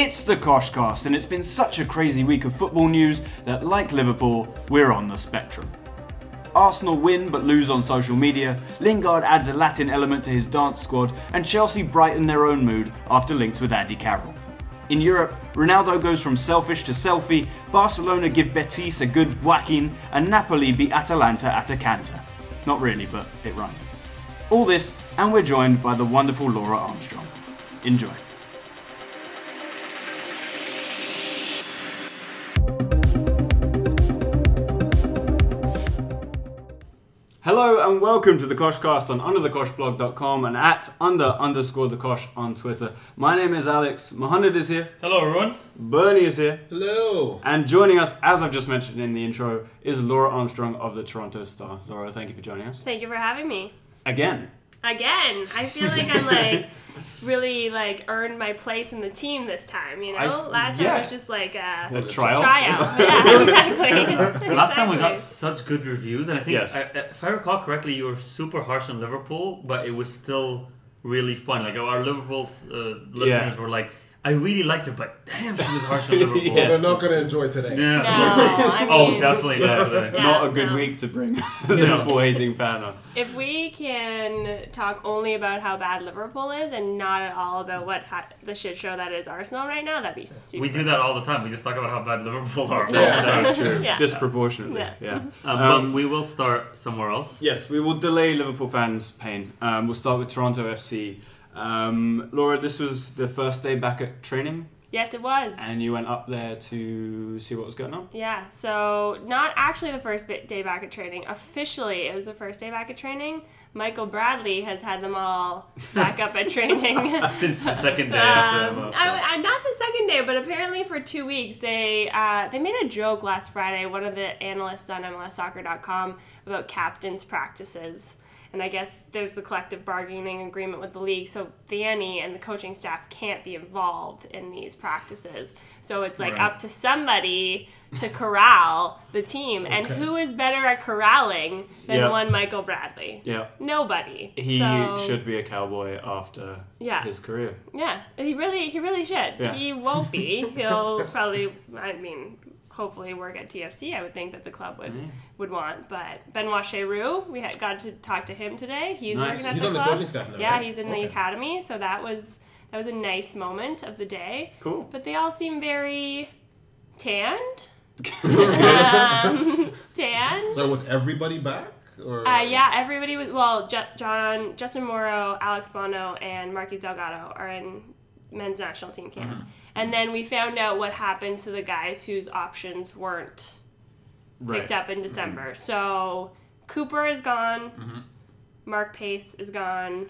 It's the Koshcast, and it's been such a crazy week of football news that, like Liverpool, we're on the spectrum. Arsenal win but lose on social media, Lingard adds a Latin element to his dance squad, and Chelsea brighten their own mood after links with Andy Carroll. In Europe, Ronaldo goes from selfish to selfie, Barcelona give Betis a good whacking, and Napoli beat Atalanta at a canter. Not really, but it rhymed. All this, and we're joined by the wonderful Laura Armstrong. Enjoy. Hello and welcome to the Koshcast on underthekoshblog.com and at _the_Kosh on Twitter. My name is Alex. Mohammed is here. Hello everyone. Bernie is here. Hello. And joining us, as I've just mentioned in the intro, is Laura Armstrong of the Toronto Star. Laura, thank you for joining us. Thank you for having me. Again. I feel like I'm really earned my place in the team this time, you know? Last time it was just like a tryout. Yeah, exactly. Last time we got such good reviews, and I think, Yes. if I recall correctly, you were super harsh on Liverpool, but it was still really fun. Like our Liverpool listeners were like, I really liked her, but damn, she was harsh on Liverpool. So they're not going to enjoy today. Yeah. No, I mean, definitely. Yeah, Not a good week to bring a Liverpool hating fan on. If we can talk only about how bad Liverpool is and not at all about the shit show that is Arsenal right now, that'd be super. We do that all the time. We just talk about how bad Liverpool are. That's true. Yeah. Disproportionately. Yeah. But we will start somewhere else. Yes, we will delay Liverpool fans' pain. We'll start with Toronto FC. Laura, this was the first day back at training, Yes, it was. and you went up there to see what was going on. Yeah, so not actually the first day back at training. Officially, it was the first day back at training. Michael Bradley has had them all back up at training. Since the second day after that. Not the second day, but apparently for 2 weeks. They made a joke last Friday, one of the analysts on MLSsoccer.com, about captains' practices. And I guess there's the collective bargaining agreement with the league, so Vanny and the coaching staff can't be involved in these practices. So it's up to somebody to corral the team. And who is better at corralling than one Michael Bradley? Yeah. Nobody. He should be a Cowboy after his career. Yeah, he really should. Yeah. He won't be. He'll probably, hopefully work at TFC. I would think that the club would want. But Benoit Cheroux, we got to talk to him today. He's working at the club. He's on the coaching staff now, Yeah, right? he's in the academy. So that was a nice moment of the day. Cool. But they all seem very tanned. Tanned. So was everybody back? Or? Yeah, everybody was. Well, Justin Morrow, Alex Bono, and Marky Delgado are in men's national team camp. Mm-hmm. And then we found out what happened to the guys whose options weren't picked up in December. Mm-hmm. So Cooper is gone. Mm-hmm. Mark Pace is gone.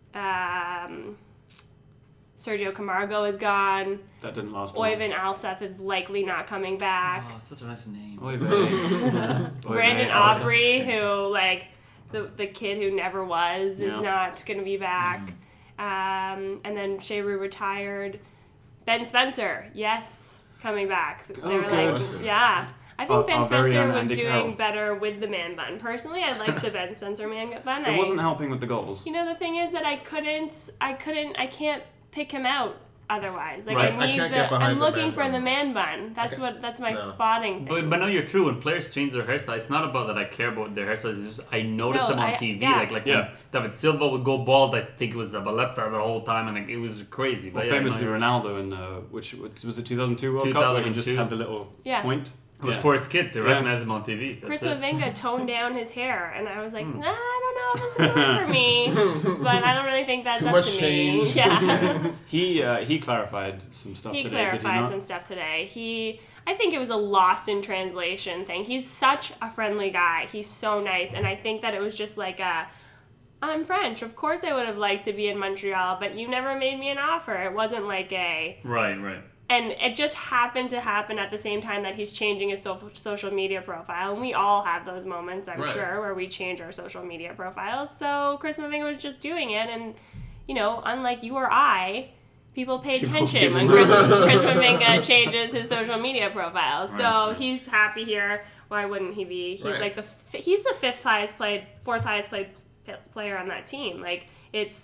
Sergio Camargo is gone. That didn't last long. Oyvind Alseth is likely not coming back. Oh, such a nice name. Brandon Aubrey, who the kid who never was, is not going to be back. Mm-hmm. And then Cheroux retired. Ben Spencer, yes, coming back. They're I think Ben Spencer was doing better with the man bun. Personally, I like the Ben Spencer man bun. It wasn't helping with the goals. You know, the thing is that I can't pick him out otherwise. I'm looking for the man bun. That's my spotting thing. But no, you're true. When players change their hairstyle, it's not about that I care about their hairstyles. It's just I noticed them on TV. When David Silva would go bald, I think it was Zabaleta the whole time, and it was crazy. But famously Ronaldo in which was it 2002 World Cup where he just had the little point. It was for his kid to recognize him on TV. Chris Mavinga toned down his hair, and I was like, nah, I don't know if this is good for me. But I don't really think that's up to me. Yeah. He clarified some stuff today. He clarified some stuff today. I think it was a lost in translation thing. He's such a friendly guy. He's so nice, and I think that it was just I'm French. Of course I would have liked to be in Montreal, but you never made me an offer. It wasn't like a... Right. And it just happened to happen at the same time that he's changing his social media profile. And we all have those moments, I'm sure, where we change our social media profiles. So Chris Mavinga was just doing it. And, unlike you or I, people pay attention when Chris Mavinga changes his social media profile. So he's happy here. Why wouldn't he be? He's he's the fourth highest played player on that team. It's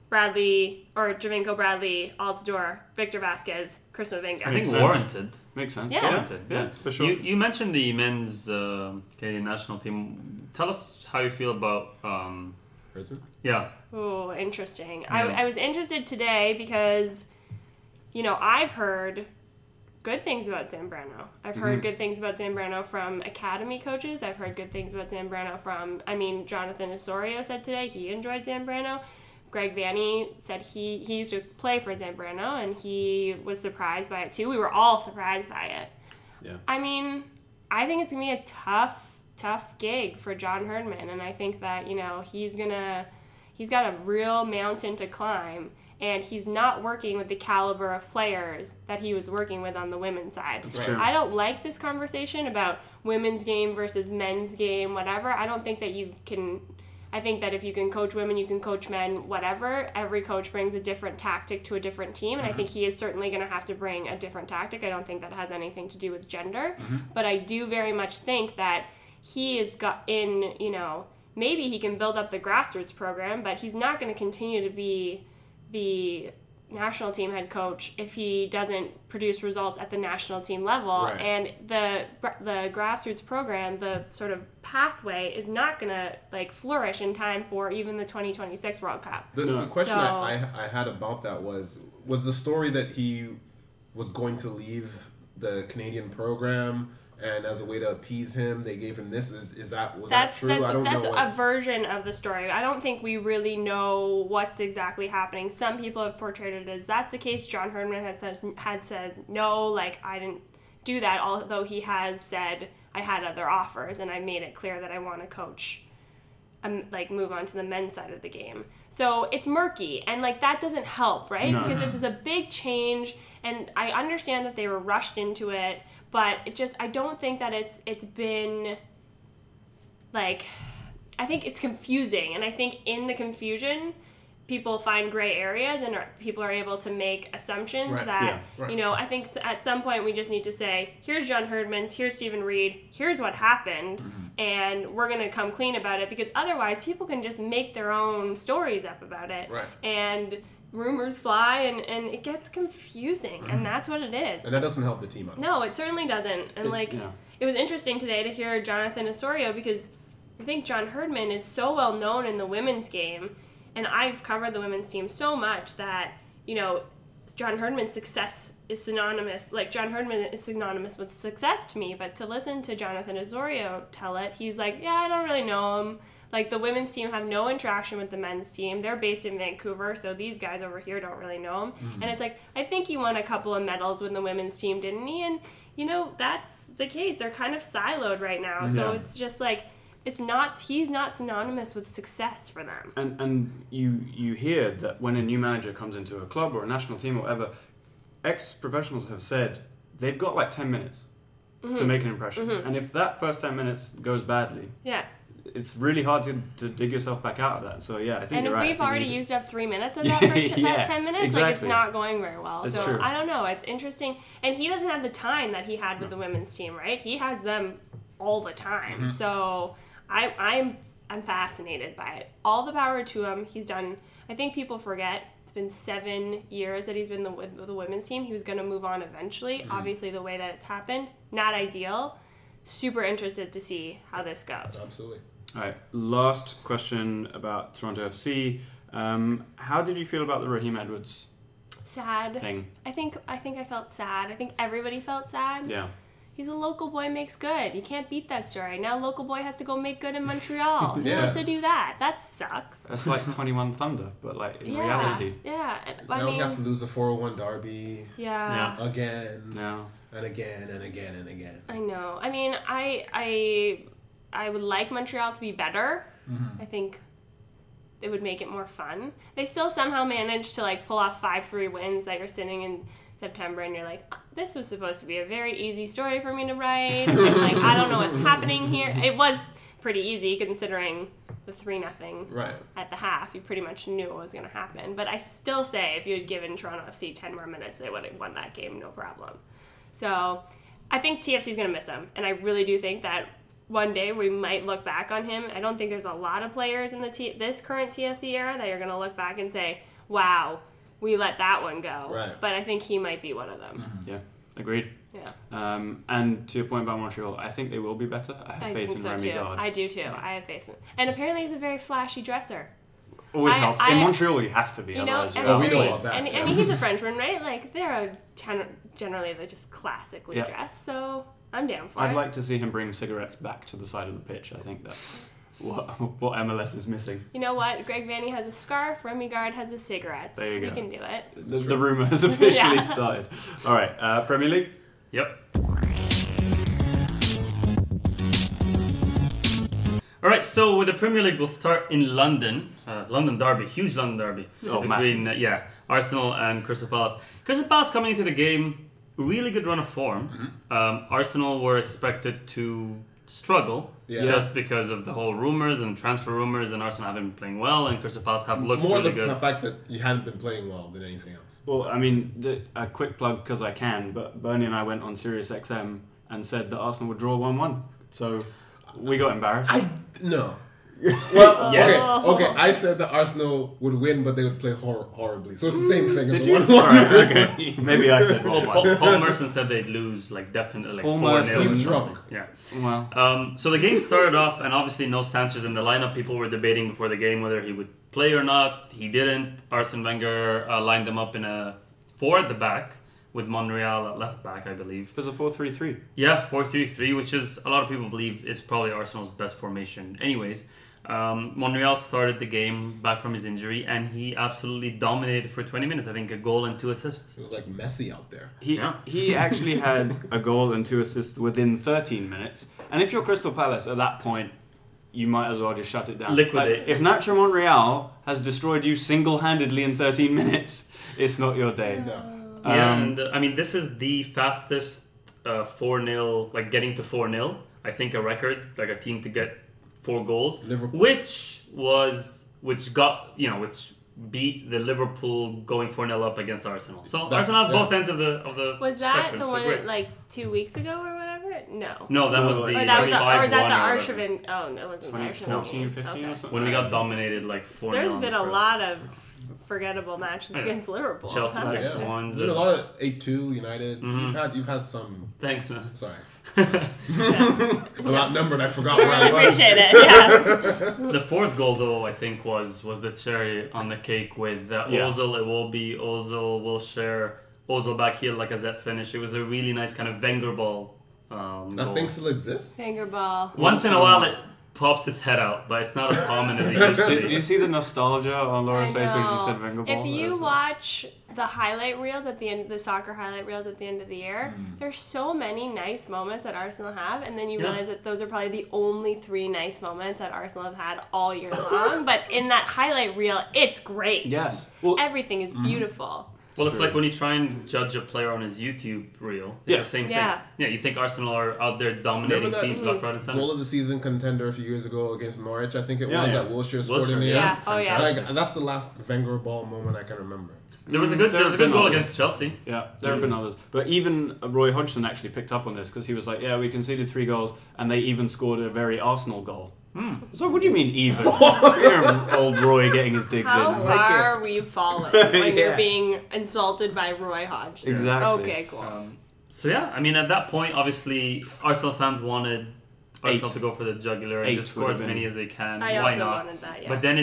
Javinko Bradley, Altidore, Victor Vasquez, Chris Mavinga. I think warranted. Makes sense. Yeah. Warranted, yeah. For sure. You mentioned the men's Canadian national team. Tell us how you feel about... Brisbane? Yeah. Oh, interesting. Yeah. I was interested today because, I've heard good things about Zambrano. I've heard good things about Zambrano from academy coaches. I've heard good things about Zambrano from, Jonathan Osorio said today he enjoyed Zambrano. Greg Vanney said he used to play for Zambrano, and he was surprised by it too. We were all surprised by it. Yeah. I think it's going to be a tough gig for John Herdman, and I think that, he's got a real mountain to climb, and he's not working with the caliber of players that he was working with on the women's side. That's true. I don't like this conversation about women's game versus men's game, whatever. I don't think that I think that if you can coach women, you can coach men, whatever. Every coach brings a different tactic to a different team, and I think he is certainly going to have to bring a different tactic. I don't think that has anything to do with gender, but I do very much think that he has got in, maybe he can build up the grassroots program, but he's not going to continue to be the national team head coach if he doesn't produce results at the national team level. Right. And the grassroots program, the sort of pathway, is not going to flourish in time for even the 2026 World Cup. The question I had about that was the story that he was going to leave the Canadian program, and as a way to appease him, they gave him this. Was that true? I don't know. That's a version of the story. I don't think we really know what's exactly happening. Some people have portrayed it as that's the case. John Herdman had said no, I didn't do that. Although he has said I had other offers, and I made it clear that I want to coach, move on to the men's side of the game. So it's murky, and that doesn't help, right? No. Because this is a big change, and I understand that they were rushed into it. But I don't think that it's been, I think it's confusing. And I think in the confusion, people find gray areas and people are able to make assumptions that, I think at some point we just need to say, here's John Herdman, here's Stephen Reed, here's what happened, and we're going to come clean about it. Because otherwise, people can just make their own stories up about it. Right. And rumors fly, and it gets confusing, and that's what it is. And that doesn't help the team out. No, it certainly doesn't. And it was interesting today to hear Jonathan Osorio, because I think John Herdman is so well known in the women's game, and I've covered the women's team so much that, John Herdman's success is synonymous. John Herdman is synonymous with success to me, but to listen to Jonathan Osorio tell it, he's like, I don't really know him. The women's team have no interaction with the men's team. They're based in Vancouver, so these guys over here don't really know him. And it's I think he won a couple of medals with the women's team, didn't he? And, that's the case. They're kind of siloed right now. So it's just he's not synonymous with success for them. And you hear that when a new manager comes into a club or a national team or whatever, ex-professionals have said they've got 10 minutes to make an impression. And if that first 10 minutes goes badly... Yeah. It's really hard to dig yourself back out of that. So, I think you're right. And if we've already used up 3 minutes of that first that 10 minutes, exactly. It's not going very well. That's so, true. I don't know. It's interesting. And he doesn't have the time that he had with the women's team, right? He has them all the time. So, I'm fascinated by it. All the power to him. He's done, I think people forget, it's been 7 years that he's been with the women's team. He was going to move on eventually. Obviously, the way that it's happened, not ideal. Super interested to see how this goes. Absolutely. All right, last question about Toronto FC. How did you feel about the Raheem Edwards sad thing? I think I felt sad. I think everybody felt sad. Yeah. He's a local boy makes good. You can't beat that story. Now local boy has to go make good in Montreal. Who wants to do that? That sucks. That's like 21 Thunder, but in reality. Yeah. Now he has to lose a 401 derby. Yeah. Again. No. And again and again and again. I know. I mean, I would like Montreal to be better. I think it would make it more fun. They still somehow managed to pull off 5-3 wins that you're sitting in September and you're like, this was supposed to be a very easy story for me to write. And I don't know what's happening here. It was pretty easy considering the 3-0 at the half. You pretty much knew what was going to happen. But I still say if you had given Toronto FC 10 more minutes, they would have won that game, no problem. So I think TFC's going to miss him. And I really do think that one day we might look back on him. I don't think there's a lot of players in this current TFC era that you're going to look back and say, wow, we let that one go. Right. But I think he might be one of them. Yeah, agreed. Yeah. And to your point about Montreal, I think they will be better. I have faith in Remy Gard. I do too. I have faith in him. And apparently he's a very flashy dresser. Always helps. In Montreal, you have to be. You know, otherwise, we know about that. And he's a Frenchman, right? Like, they're generally they're just classically dressed, so I'm down for it. I'd like to see him bring cigarettes back to the side of the pitch. I think that's what MLS is missing. You know what? Greg Vanney has a scarf, Remy Gard has his cigarettes. There you go. We can do it. The rumour has officially started. All right, Premier League? Yep. All right, so with the Premier League, we'll start in London. London derby, huge London derby. Between Arsenal and Crystal Palace. Crystal Palace coming into the game, really good run of form. Arsenal were expected to struggle just because of the whole rumours and transfer rumours, and Arsenal haven't been playing well, and Crystal Palace have looked really good. More the fact that you hadn't been playing well than anything else. Well, I mean, a quick plug because I can, but Bernie and I went on Sirius XM and said that Arsenal would draw 1-1. So we got embarrassed. No. Well, yes. Okay. I said that Arsenal would win, but they would play horribly. So it's the same thing as Did you? 1-1. Right, okay. Maybe I said 1-1. Paul Merson said they'd lose, like, definitely, like, Paul 4-0. Merson. He's drunk. Yeah. Well, So the game started off, and obviously no Sanchez in the lineup. People were debating before the game whether he would play or not. He didn't. Arsene Wenger lined them up in a 4 at the back, with Monreal at left back, I believe. it was a 4-3-3. Yeah, 4-3-3, which is, a lot of people believe, is probably Arsenal's best formation. Anyways, Monreal started the game back from his injury, and he absolutely dominated for 20 minutes. I think a goal and 2 assists. It was like Messi out there. He actually had a goal and 2 assists within 13 minutes. And if you're Crystal Palace at that point, you might as well just shut it down. Liquidate. Like, if Nacho Monreal has destroyed you single-handedly in 13 minutes, it's not your day. No. And I mean, this is the fastest 4-0, like getting to 4-0. I think a record, like a team to get 4 goals, Liverpool. which beat the Liverpool going 4-0 up against Arsenal. So Arsenal have both ends of the Was that spectrum, the so one great. like 2 weeks ago or whatever? No. No, that was the Or that was 25-1 or is that the or Arshavin? Oh no, it wasn't the Arshavin. 2014, 15 or something? when we got dominated like 4-0. There's in been the a first. lot of forgettable matches against Liverpool. Chelsea Huh? 6-1. There's a lot of 8-2 United. You've had some. Thanks, man. Sorry. I'm outnumbered. I forgot where I I was. appreciate it. Yeah. The 4th goal, though, I think was the cherry on the cake with Ozil, Iwobi, Ozil, Wilshere, Ozil back heel, like a Lacazette finish. It was a really nice kind of Wenger ball. That goal. thing still exists? Finger ball. Once in a while, it pops its head out, but it's not as common as it used to Did be. you see the nostalgia on Laura's face when she know. said Wenger ball? If you watch the highlight reels at the end, the soccer highlight reels at the end of the year, there's so many nice moments that Arsenal have, and then you realize that those are probably the only 3 nice moments that Arsenal have had all year long. But in that highlight reel, it's great. Yes. Well, Everything is beautiful. Well, it's like when you try and judge a player on his YouTube reel. It's the same thing. Yeah. Yeah, you think Arsenal are out there dominating Remember that teams left, right, and center. Goal of the season contender a few years ago against Norwich, I think it Yeah, was, yeah. that Wilshere scored in Wilshere, the yeah. end. Oh yeah. Like, that's the last Wenger ball moment I can remember. There was a good goal against Chelsea. Yeah, there have been others. But even Roy Hodgson actually picked up on this because he was like, yeah, we conceded 3 goals and they even scored a very Arsenal goal. So what do you mean even? You're old Roy getting his digs How in. far were you falling when Yeah. you're being insulted by Roy Hodgson? Exactly. Okay, cool. So yeah, I mean, at that point, obviously, Arsenal fans wanted Arsenal 8. to go for the jugular and 8 just score as would have many been- as they can. I Why also not? wanted that, yeah. But then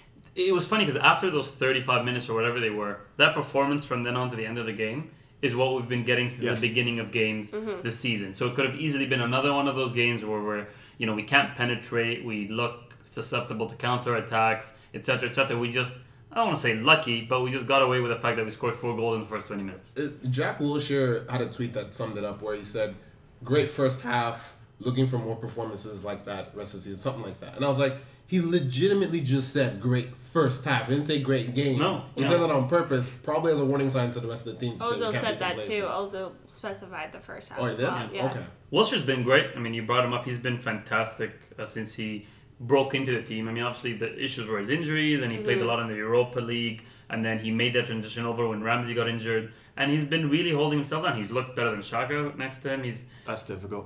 it was funny because after those 35 minutes or whatever they were, that performance from then on to the end of the game is what we've been getting since the beginning of games this season. So it could have easily been another one of those games where we can't penetrate, we look susceptible to counterattacks, etc., etc. We just, I don't want to say lucky, but we just got away with the fact that we scored 4 goals in the first 20 minutes. Jack Wilshere had a tweet that summed it up where he said, great first half, looking for more performances like that rest of the season, something like that. And I was like, he legitimately just said great first half. He didn't say great game. No. He said that on purpose, probably as a warning sign to the rest of the team. To say we Ozil can't said be that complacent. too. Ozil specified the first half Oh, he as did? well. Yeah. Okay. Wilshere's been great. I mean, you brought him up. He's been fantastic since he broke into the team. I mean, obviously the issues were his injuries, and he played a lot in the Europa League, and then he made that transition over when Ramsey got injured, and he's been really holding himself down. He's looked better than Xhaka next to him. That's difficult.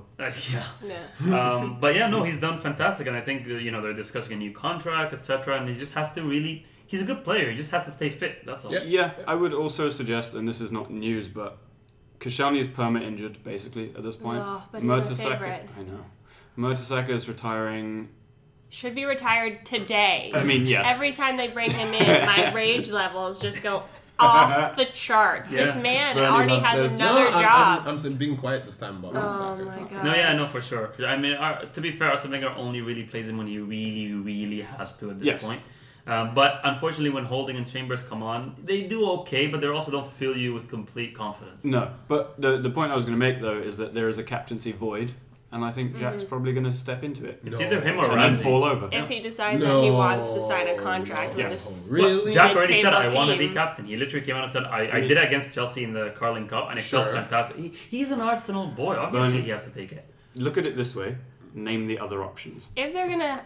But yeah, no, he's done fantastic, and I think they're discussing a new contract, etc. And he just has to really He's a good player. He just has to stay fit. That's all. Yeah, I would also suggest, and this is not news, but Koscielny is perma-injured, basically, at this point. Oh, but he's my favorite. I know. Mertesacker is retiring. Should be retired today. I mean, yes. Every time they bring him in, my rage levels just go off the charts. Yeah. This man Randy already Love has this. another job. I'm being quiet this time about Oh my god. No, yeah, no, for sure. I mean, to be fair, Arsene Wenger only really plays him when he really, really has to at this point. But unfortunately, when Holding and Chambers come on, they do okay, but they also don't fill you with complete confidence. No, but the point I was going to make, though, is that there is a captaincy void, and I think Jack's probably going to step into it. It's either him or and then Ramsey. fall over. If he decides that he wants to sign a contract with this Really? Jack already said, mid-table I want to be team. captain. He literally came out and said, I did it against Chelsea in the Carling Cup, and it felt fantastic. He's an Arsenal boy. Obviously, he has to take it. Look at it this way. Name the other options. If they're gonna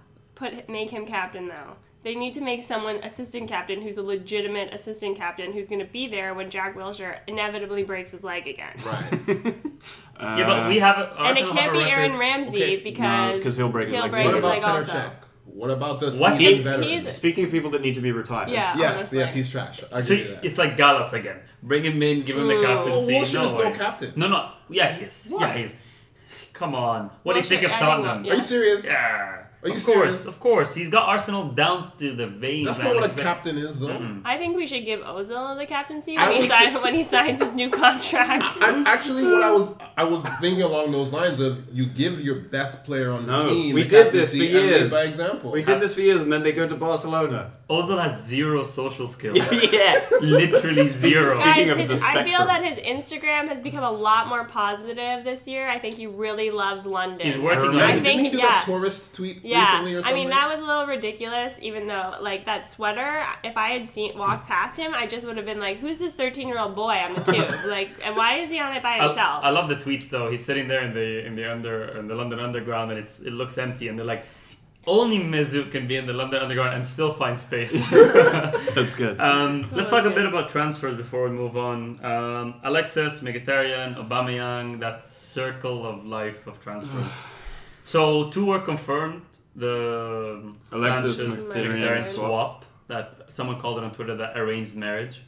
make him captain, though, they need to make someone assistant captain who's a legitimate assistant captain who's going to be there when Jack Wilshere inevitably breaks his leg again. Right. Yeah, but we have And it can't be Aaron Ramsey because he'll break his leg. What his about leg Petr also. Cech? What about the What? seasoned veteran? He's- Speaking of people that need to be retired. Yeah. Yes, honestly. yes, he's trash. I So give you that. it's like Gallas again. Bring him in, give him the captaincy. Oh, Wilshere is way. no captain. No. Yeah, he is. Why? Yeah, he is. Come on. What do you think of Wilshere, I think Tottenham? yeah. Are you serious? Yeah. Are you of serious? course. He's got Arsenal down to the veins. That's man. not what a He's like- captain is, though. I think we should give Ozil the captaincy I was when he signs his new contract. Actually, what I was thinking along those lines of you give your best player on the No, team. we the did this captaincy for and lead years. by example. We did this for years, and then they go to Barcelona. Ozil has zero social skills. Yeah. Literally zero. Speaking of Guys, the I feel spectrum. that his Instagram has become a lot more positive this year. I think he really loves London. He's working on Man, it. I didn't think- he do yeah. that tourist tweet Yeah, recently or I something? mean that was a little ridiculous. Even though, like that sweater, if I had walked past him, I just would have been like, "Who's this 13-year-old boy on the tube? Like, and why is he on it by himself?" I love the tweets though. He's sitting there in the London Underground, and it looks empty, and they're like, only Mesut can be in the London Underground and still find space. That's good. Let's talk a bit about transfers before we move on. Alexis, Mkhitaryan, Aubameyang, that circle of life of transfers. So 2 were confirmed. The Alexis, Sanchez Mkhitaryan Mkhitaryan swap. swap that someone called it on Twitter that arranged marriage.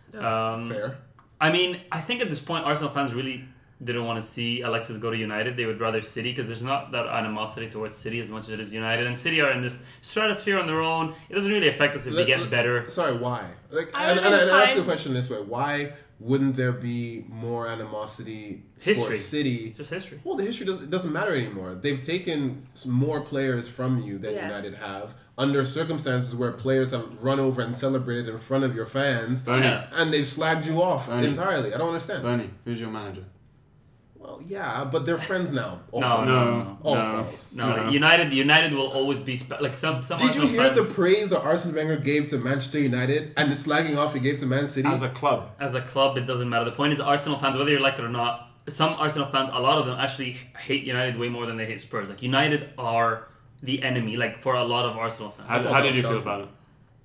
Fair. I mean, I think at this point Arsenal fans really didn't want to see Alexis go to United. They would rather City because there's not that animosity towards City as much as it is United. And City are in this stratosphere on their own. It doesn't really affect us if they get better. Sorry, why? Like, I and would've been I ask fine. the question this way: why wouldn't there be more animosity History. for City? It's just history. Well, the history doesn't matter anymore. They've taken more players from you than Yeah. United have under circumstances where players have run over and celebrated in front of your fans, Bernie, Yeah. and they've slagged you off Bernie. entirely. I don't understand. Bernie, who's your manager? Well, yeah, but they're friends now. No, Almost. no, Almost. No, United will always be like some. Did you Arsenal hear the fans, praise that Arsene Wenger gave to Manchester United and the slagging off he gave to Man City? As a club. as a club? It doesn't matter. The point is, Arsenal fans, whether you like it or not, some Arsenal fans, a lot of them actually hate United way more than they hate Spurs. Like United are the enemy. Like for a lot of Arsenal fans. How did you feel about it?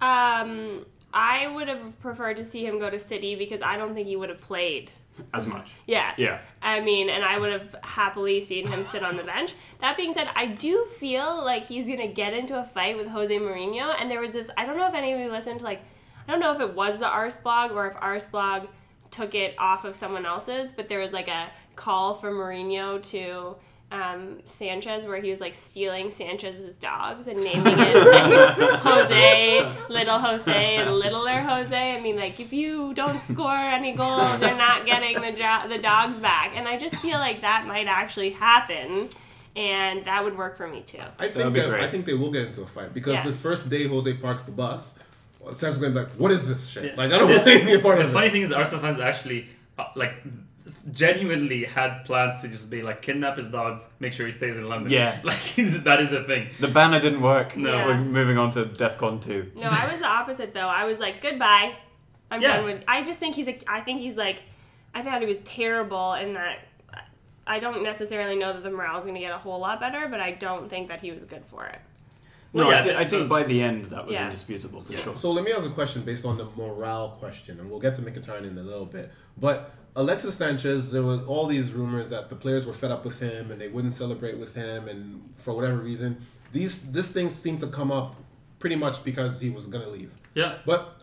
I would have preferred to see him go to City because I don't think he would have played. As much. Yeah. Yeah. I mean, and I would have happily seen him sit on the bench. That being said, I do feel like he's going to get into a fight with Jose Mourinho. And there was this, I don't know if any of you listened to, like, I don't know if it was the Arsblog or if Arsblog took it off of someone else's, but there was like a call from Mourinho to Sanchez where he was like stealing Sanchez's dogs and naming it like Jose, Little Jose, and Littler Jose. I mean, like, if you don't score any goals, you're not getting the dogs back. And I just feel like that might actually happen, and that would work for me too. I think be great. I think they will get into a fight because Yeah. the first day Jose parks the bus, Sanchez's going to be like, "What is this shit? Yeah. Like, I don't want to be a part The of funny it." thing is, Arsenal fans actually genuinely had plans to just be like kidnap his dogs, make sure he stays in London. Yeah. like that is the thing. The banner didn't work. No. Yeah. We're moving on to DEFCON 2. No, I was the opposite though. I was like, goodbye. I'm Yeah. done with. I just think I thought he was terrible in that. I don't necessarily know that the morale is going to get a whole lot better, but I don't think that he was good for it. No, Well, yeah, I think by the end that was Yeah. indisputable for sure. So let me ask a question based on the morale question, and we'll get to Mkhitaryan in a little bit. But Alexis Sanchez, there was all these rumors that the players were fed up with him and they wouldn't celebrate with him, and for whatever reason, this things seem to come up pretty much because he was going to leave. Yeah. But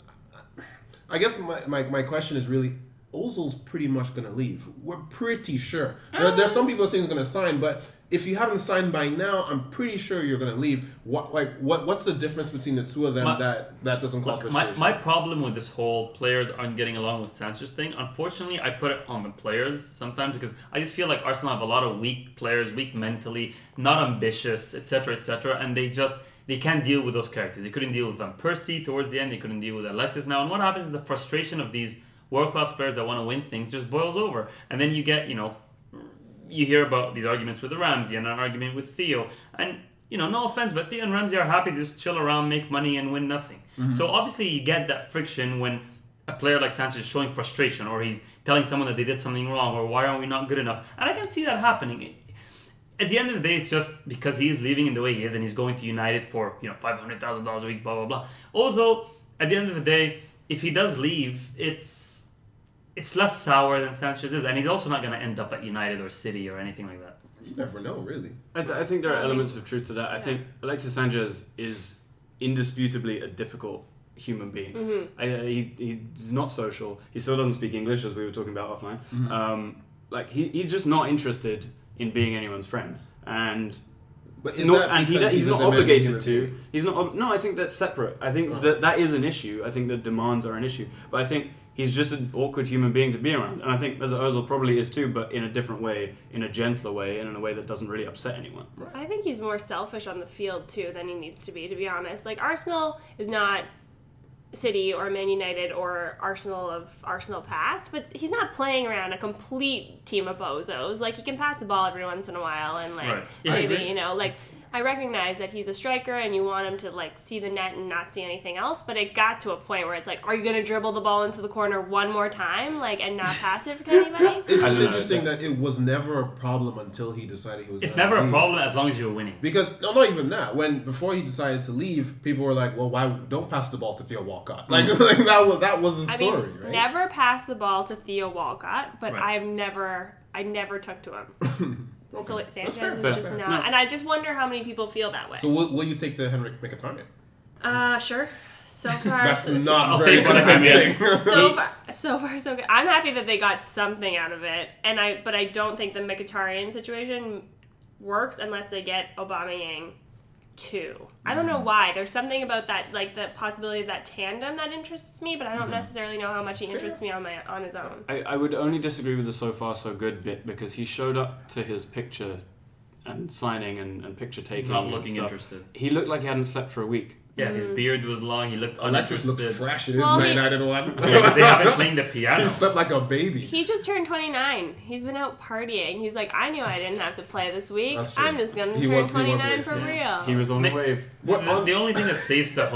I guess my question is really, Ozil's pretty much going to leave. We're pretty sure. There's some people saying he's going to sign, but if you haven't signed by now, I'm pretty sure you're going to leave. What's the difference between the two of them that doesn't cause frustration? My problem with this whole players aren't getting along with Sanchez thing, unfortunately, I put it on the players sometimes because I just feel like Arsenal have a lot of weak players, weak mentally, not ambitious, etc., and they can't deal with those characters. They couldn't deal with Van Persie towards the end. They couldn't deal with Alexis now. And what happens is the frustration of these world-class players that want to win things just boils over. And then you get, you hear about these arguments with Ramsey and an argument with Theo. And, no offense, but Theo and Ramsey are happy to just chill around, make money, and win nothing. Mm-hmm. So obviously you get that friction when a player like Sanchez is showing frustration or he's telling someone that they did something wrong or why are we not good enough. And I can see that happening. At the end of the day, it's just because he is leaving in the way he is and he's going to United for, $500,000 a week, blah, blah, blah. Also, at the end of the day, if he does leave, it's less sour than Sanchez is, and he's also not going to end up at United or City or anything like that. You never know, really. I think there are elements of truth to that. I think Alexis Sanchez is indisputably a difficult human being. Mm-hmm. He's not social. He still doesn't speak English, as we were talking about offline. Mm-hmm. He's just not interested in being anyone's friend, and he's not obligated to. He's not. No, I think that's separate. I think that is an issue. I think the demands are an issue, but I think he's just an awkward human being to be around, and I think Mesut Ozil probably is too, but in a different way, in a gentler way, and in a way that doesn't really upset anyone. I think he's more selfish on the field too than he needs to be honest. Like, Arsenal is not City or Man United or Arsenal of Arsenal past, but he's not playing around a complete team of bozos. Like, he can pass the ball every once in a while, and maybe I recognize that he's a striker and you want him to see the net and not see anything else, but it got to a point where it's like, are you going to dribble the ball into the corner one more time and not pass it to anybody? It's just interesting that it was never a problem until he decided he was It's never a problem as long as you're winning. Because, no, not even that. Before he decided to leave, people were like, well, why don't pass the ball to Theo Walcott? That was the story, right? Never pass the ball to Theo Walcott, but I never took to him. Okay. So Sanchez is just not, and I just wonder how many people feel that way. So will you take to Henrik Mkhitaryan? Sure. So far, that's not very convincing. So far, so good. I'm happy that they got something out of it, but I don't think the Mkhitaryan situation works unless they get Aubameyang too. I don't know why. There's something about that, the possibility of that tandem that interests me, but I don't necessarily know how much he interests me on his own. I would only disagree with the so far so good bit because he showed up to his picture and signing and picture taking. Not looking interested. He looked like he hadn't slept for a week. Yeah, his beard was long. He looked Alexis uninterested. looks fresh in his Man United one. Because they haven't playing the piano. He slept like a baby. He just turned 29. He's been out partying. He's like, I knew I didn't have to play this week. I'm just going to turn 29 for real. He was on the wave. The only thing that saves the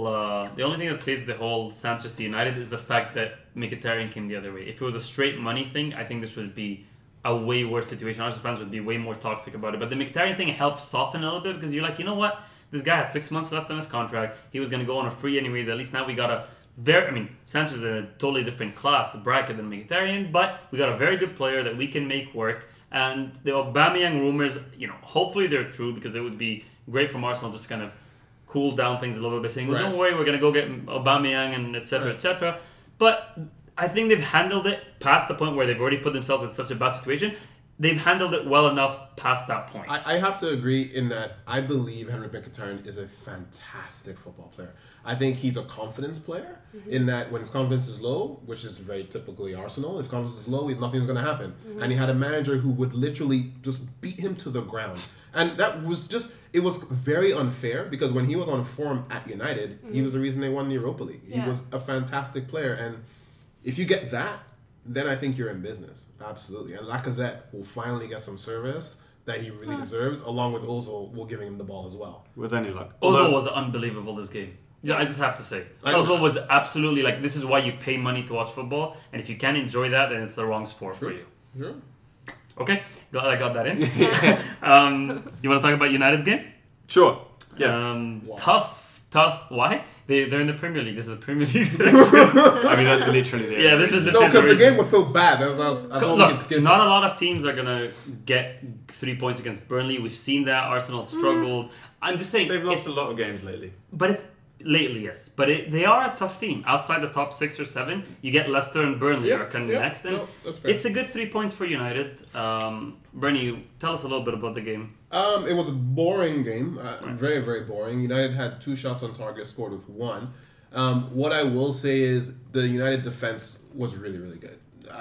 whole Sanchez to United is the fact that Mkhitaryan came the other way. If it was a straight money thing, I think this would be a way worse situation. Arsenal fans would be way more toxic about it. But the Mkhitaryan thing helps soften a little bit because you're like, you know what? This guy has 6 months left on his contract. He was going to go on a free anyways. At least now we got Sanchez is in a totally different class bracket than Mkhitaryan, but we got a very good player that we can make work. And the Aubameyang rumors, hopefully they're true because it would be great from Arsenal just to kind of cool down things a little bit, saying, well, don't worry, we're going to go get Aubameyang and etc. etc. But I think they've handled it past the point where they've already put themselves in such a bad situation. They've handled it well enough past that point. I have to agree in that I believe Henrik Mkhitaryan is a fantastic football player. I think he's a confidence player in that when his confidence is low, which is very typically Arsenal, if confidence is low, nothing's going to happen. And he had a manager who would literally just beat him to the ground. And that was it was very unfair because when he was on form at United, he was the reason they won the Europa League. He was a fantastic player. And if you get that, then I think you're in business. Absolutely. And Lacazette will finally get some service that he really deserves, along with Ozil will giving him the ball as well. With any luck. Ozil was unbelievable this game. Yeah, I just have to say. Ozil was absolutely this is why you pay money to watch football, and if you can't enjoy that, then it's the wrong sport for you. Sure. Okay, glad I got that in. You want to talk about United's game? Sure. Yeah. Tough. Why? They're in the Premier League. This is the Premier League section. That's literally the this is literally because the game was so bad. I thought we could skip not a lot of teams are going to get 3 points against Burnley. We've seen that. Arsenal struggled. I'm just saying... They've lost a lot of games lately. But Lately, yes. But they are a tough team. Outside the top 6 or 7, you get Leicester and Burnley are coming next. And that's fair. it's a good 3 points for United. Bernie, tell us a little bit about the game. It was a boring game. Very, very boring. United had 2 shots on target, scored with 1. What I will say is the United defense was really, really good.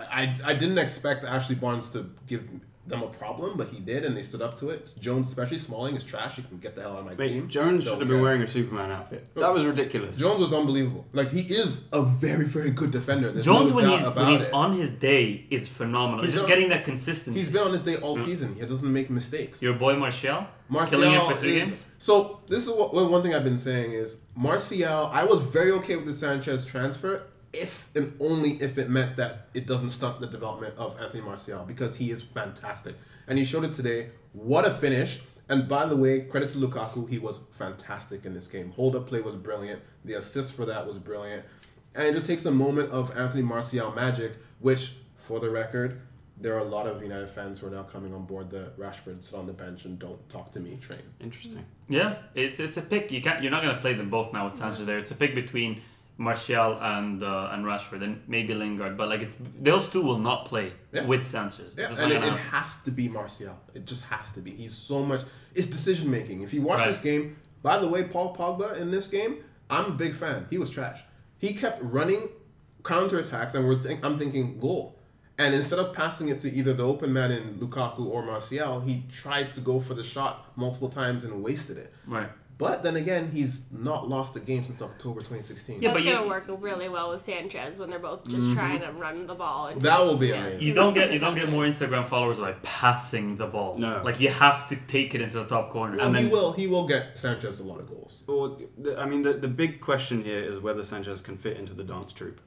I didn't expect Ashley Barnes to give them a problem, but he did, and they stood up to it. Jones, especially Smalling, is trash. He can get the hell out of my team. Jones should have been wearing a Superman outfit. That was ridiculous. Jones was unbelievable. Like, he is a very, very good defender. There's Jones, no when doubt he's on his day, is phenomenal. He's just getting that consistency. He's been on his day all season. He doesn't make mistakes. Your boy Martial? Martial killing it for 3 games? So, this is one thing I've been saying is, Martial, I was very okay with the Sanchez transfer, if and only if it meant that it doesn't stunt the development of Anthony Martial, because he is fantastic. And he showed it today. What a finish. And by the way, credit to Lukaku, he was fantastic in this game. Hold-up play was brilliant. The assist for that was brilliant. And it just takes a moment of Anthony Martial magic, which, for the record, there are a lot of United fans who are now coming on board the Rashford sit on the bench and don't talk to me train. Interesting. Yeah, it's a pick. You're not going to play them both now with Sanchez there. It's a pick between Martial and Rashford and maybe Lingard, but those two will not play with Sanchez. Yeah, and it has to be Martial. It just has to be. He's so much. It's decision making. If you watch this game, by the way, Paul Pogba in this game, I'm a big fan. He was trash. He kept running counterattacks, and I'm thinking goal. And instead of passing it to either the open man in Lukaku or Martial, he tried to go for the shot multiple times and wasted it. Right. But then again, he's not lost a game since October 2016. Yeah, that's going to work really well with Sanchez when they're both just trying to run the ball. That will be amazing. You don't get more Instagram followers by passing the ball. No. Like, you have to take it into the top corner. Well, he will get Sanchez a lot of goals. Well, the big question here is whether Sanchez can fit into the dance troupe.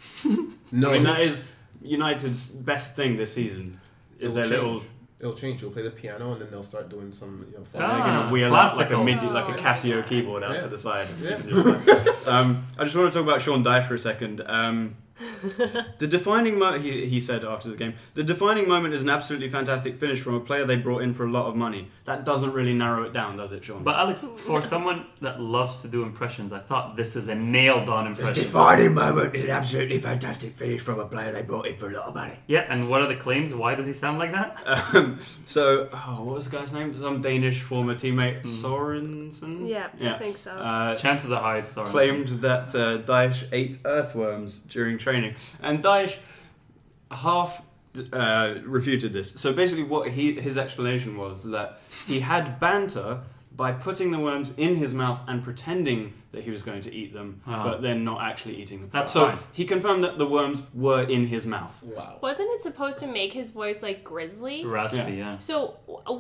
No. I mean, that is United's best thing this season. It'll change. He'll play the piano, and then they'll start doing some, they're going to wheel out like a Casio keyboard out to the side. Yeah. I just want to talk about Sean Dyche for a second. The defining moment, he said after the game, the defining moment is an absolutely fantastic finish from a player they brought in for a lot of money. That doesn't really narrow it down, does it, Sean? But Alex, for someone that loves to do impressions, I thought this is a nailed-on impression. The defining moment is an absolutely fantastic finish from a player they brought in for a lot of money. Yeah, and what are the claims? Why does he sound like that? What was the guy's name? Some Danish former teammate, Sorensen? Yeah, I think so. Chances are high it's Sorensen. Claimed that Dyche ate earthworms during training. And Dyche half refuted this. So basically what his explanation was that he had banter by putting the worms in his mouth and pretending that he was going to eat them, but then not actually eating them. That's so fine. He confirmed that the worms were in his mouth. Wow. Wasn't it supposed to make his voice like grizzly? Raspy, yeah. So,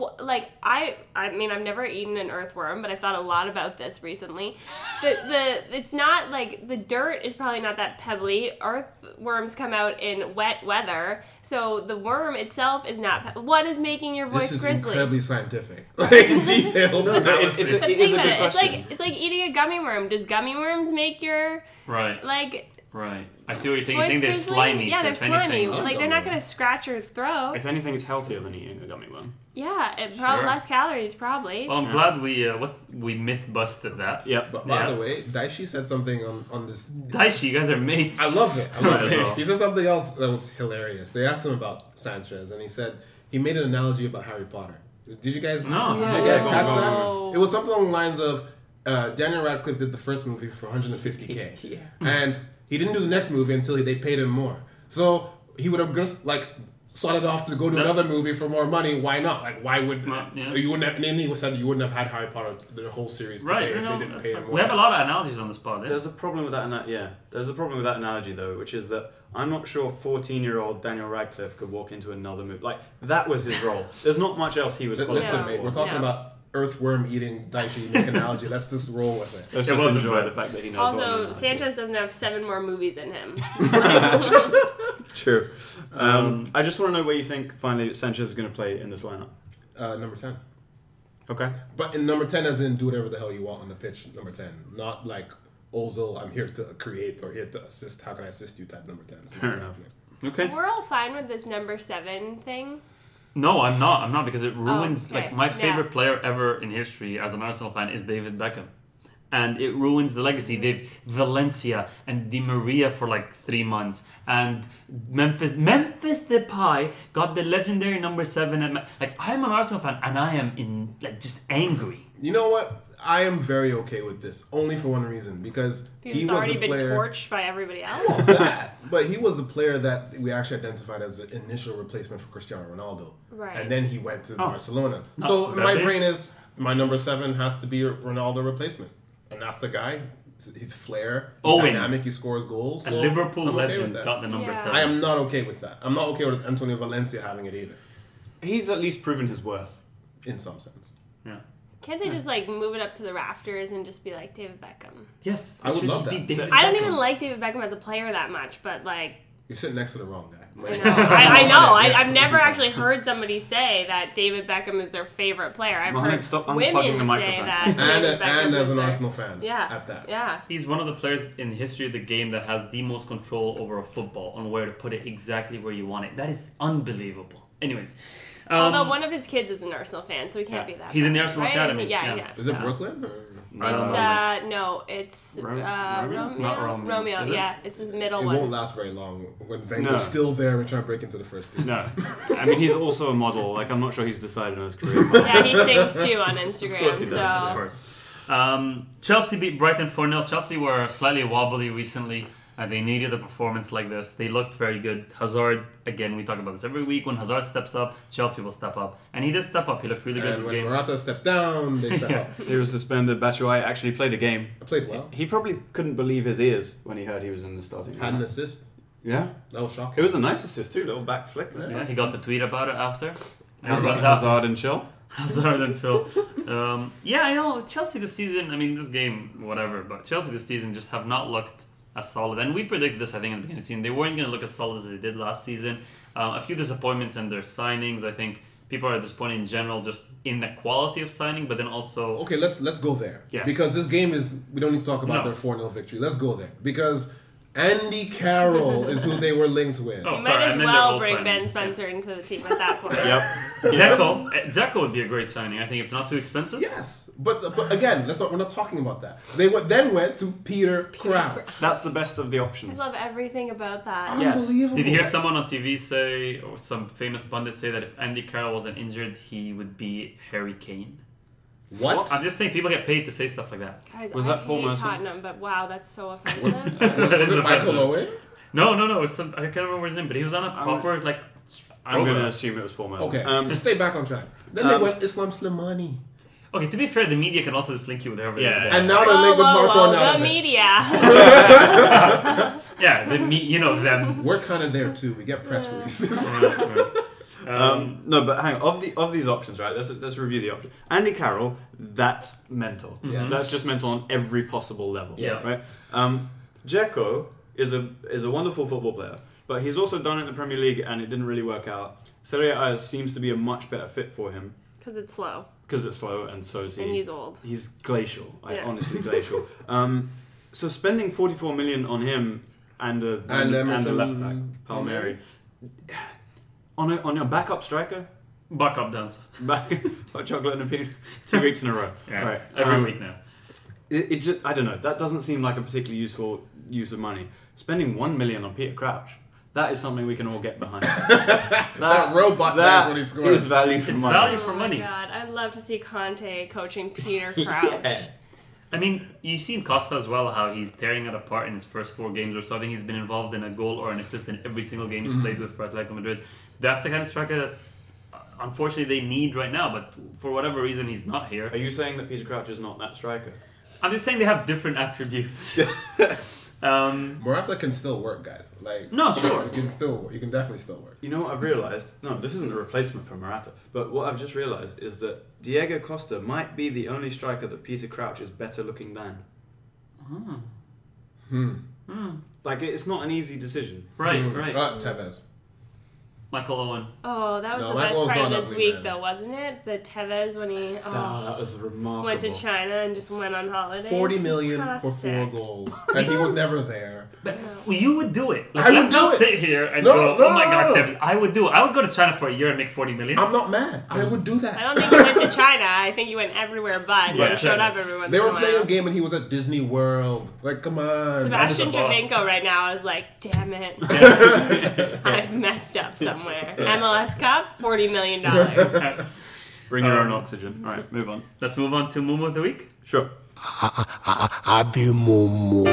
I mean, I've never eaten an earthworm, but I've thought a lot about this recently. It's not like the dirt is probably not that pebbly. Earthworms come out in wet weather, so the worm itself is not. What is making your voice grizzly? This is incredibly scientific, detailed. It is a good question. It's like eating a gummy worm. Does gummy worms make your right? Right. I see what you're saying. You're saying they're slimy. Yeah, they're slimy. Anything. They're not going to scratch your throat. If anything, it's healthier than eating a gummy worm. Yeah, probably less calories, probably. Well, I'm glad we myth busted that. Yep. But by the way, Daishi said something on this. Daishi, you guys are mates. I love it. Well. He said something else that was hilarious. They asked him about Sanchez, and he said he made an analogy about Harry Potter. Did you guys? No. Did you guys catch that? It was something along the lines of Daniel Radcliffe did the first movie for $150K, Yeah. and he didn't do the next movie until they paid him more. So he would have just sought it off to go to another movie for more money. Why not? Why would you wouldn't have? And then he said you wouldn't have had Harry Potter the whole series today if they didn't pay him more. We have a lot of analogies on the spot. There's a problem with that. There's a problem with that analogy though, which is that I'm not sure 14-year-old Daniel Radcliffe could walk into another movie. That was his role. There's not much else he was qualified Listen, mate, we're talking about earthworm eating Daishi make analogy. Let's just roll with it. Let's just enjoy the fact that he knows. Also, Sanchez doesn't have 7 more movies in him. True. I just want to know where you think finally Sanchez is going to play in this lineup. Number 10. Okay. But in number 10 as in do whatever the hell you want on the pitch, number 10. Not like Ozil, I'm here to create or here to assist. How can I assist you type number 10. Fair enough. Okay. We're all fine with this number 7 thing. No, I'm not because it ruins. okay. My favorite player ever in history as an Arsenal fan is David Beckham, and it ruins the legacy. They've Valencia and Di Maria for like 3 months, and Memphis Depay got the legendary number 7. Like, I'm an Arsenal fan, and I am just angry. You know what? I am very okay with this, only for one reason, because he was already a player, been torched by everybody else. Well, that, but he was a player that we actually identified as an initial replacement for Cristiano Ronaldo. Right. And then he went to Barcelona. So my brain is, my number 7 has to be a Ronaldo replacement. And that's the guy. He's flair, he's dynamic, he scores goals. A Liverpool legend got the number 7. I am not okay with that. I'm not okay with Antonio Valencia having it either. He's at least proven his worth. In some sense. Yeah. Can't they just like move it up to the rafters and just be like David Beckham? Yes, I would love that. I don't even like David Beckham as a player that much, but like you're sitting next to the wrong guy. I know. I've never actually heard somebody say that David Beckham is their favorite player. I've heard women say that. And as an Arsenal fan, at that. Yeah. He's one of the players in the history of the game that has the most control over a football on where to put it exactly where you want it. That is unbelievable. Anyways. Although one of his kids is an Arsenal fan, so he can't be that. He's in the Arsenal Academy. Is it Brooklyn? It's Romeo. Yeah, it's his middle one. It won't last very long when Wenger's still there and trying to break into the first team. No, I mean he's also a model. Like I'm not sure he's decided on his career. Yeah, he sings too on Instagram. Of course he does. Of course. Chelsea beat Brighton 4-0. Chelsea were slightly wobbly recently. They needed a performance like this. They looked very good. Hazard, again, we talk about this every week. When Hazard steps up, Chelsea will step up. And he did step up. He looked really good this game. And when Morata steps down, they step up. He was suspended. Batshuayi actually played a game. Played well. He probably couldn't believe his ears when he heard he was in the starting. Had an assist. Yeah. That was shocking. It was a nice assist too, little back flick. Yeah, he got to tweet about it after. Hazard and chill. Hazard and chill. I know. Chelsea this season, I mean, this game, whatever, but Chelsea this season just have not looked as solid. And we predicted this, I think, at the beginning of the season. They weren't going to look as solid as they did last season. A few disappointments in their signings. I think people are disappointed in general just in the quality of signing, but then also... Okay, let's go there. Yes. Because this game is... We don't need to talk about their 4-0 victory. Let's go there. Because Andy Carroll is who they were linked with. You might as well bring Ben Spencer into the team at that point. Dzeko would be a great signing, I think, if not too expensive. Yes. But again, we're not talking about that. They then went to Peter Crouch. That's the best of the options. I love everything about that. Unbelievable. Did you hear someone on TV say, or some famous pundit say, that if Andy Carroll wasn't injured, he would be Harry Kane? What? I'm just saying, people get paid to say stuff like that. Guys, was that Paul Merson? Tottenham, but wow, that's so offensive. Was it Michael Owen? No. It was I can't remember his name, but he was on a proper I'm going to assume it was Paul Merson. Okay, stay back on track. Then they went Islam Slimani. Okay, to be fair, the media can also just link you with whoever. And now they're linked with Marco Arnautovic. The media. Yeah, them. We're kind of there too. We get press releases. No, but hang on. Of these options, right? Let's review the options. Andy Carroll, that's mental. Mm-hmm. That's just mental on every possible level. Yeah. Right. Dzeko is a wonderful football player, but he's also done it in the Premier League, and it didn't really work out. Serie A seems to be a much better fit for him. Because it's slow. Because it's slow, and so is he. And he's old. He's glacial. Honestly glacial. So spending 44 million on him and a left back, Palmieri. On a backup striker? Backup dance. Hot chocolate and a peanut. 2 weeks in a row. Yeah, right. Every week now. It just, I don't know. That doesn't seem like a particularly useful use of money. Spending 1 million on Peter Crouch, that is something we can all get behind. that robot that's what he scores. Is value for money. It's value for money. Oh my God, I'd love to see Conte coaching Peter Crouch. Yeah. I mean, you've seen Costa as well, how he's tearing it apart in his first 4 games or so. I think he's been involved in a goal or an assist in every single game he's played with for Atletico Madrid. That's the kind of striker that, unfortunately, they need right now. But for whatever reason, he's not here. Are you saying that Peter Crouch is not that striker? I'm just saying they have different attributes. Morata can still work, guys. No, sure. You can definitely still work. You know what I've realised? No, this isn't a replacement for Morata. But what I've just realised is that Diego Costa might be the only striker that Peter Crouch is better looking than. Like, it's not an easy decision. Right. Tevez. Michael Owen. Oh, that was No, the Michael best Owen's part of not this ugly, week, man. though, wasn't it? The Tevez when he that was remarkable. went to China and just went on holiday. 40 million for 4 Fantastic. goals, and he was never there. But you would do it. I would let's do not it. sit here and No, go, no, oh my god, no. Tevez. I would do it. I would go to China for a year and make 40 million. I'm not mad. I would do I that. don't think he went to China. I think he went everywhere but Yeah. and showed up every once They in were a playing a while. game and he was at Disney World. Like, come on. Sebastian That is a boss. Javinko right now is like, damn it. I've messed up somewhere. MLS Cup, $40 million. Bring your own oxygen. All right, move on. Let's move on to Mumu of the Week. Sure. I be Momo.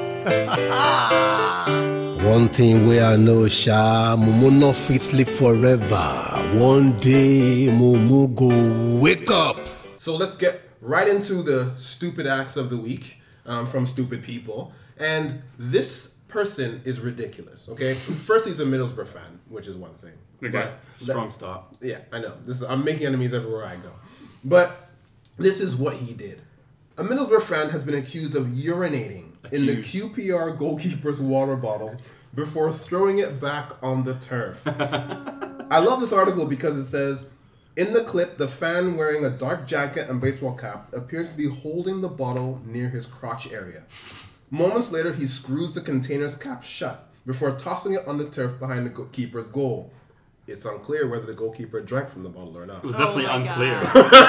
One thing where I know, Sha, Momo not fit sleep forever. One day, Momo go wake up. So let's get right into the stupid acts of the week from stupid people. And this person is ridiculous, okay? First, he's a Middlesbrough fan, which is one thing. Okay. But Strong start. yeah, I know. I'm making enemies everywhere I go. But this is what he did. A Middlesbrough fan has been accused of urinating in the QPR goalkeeper's water bottle before throwing it back on the turf. I love this article because it says, in the clip, the fan wearing a dark jacket and baseball cap appears to be holding the bottle near his crotch area. Moments later, he screws the container's cap shut before tossing it on the turf behind the keeper's goal. It's unclear whether the goalkeeper drank from the bottle or not. It was definitely my unclear.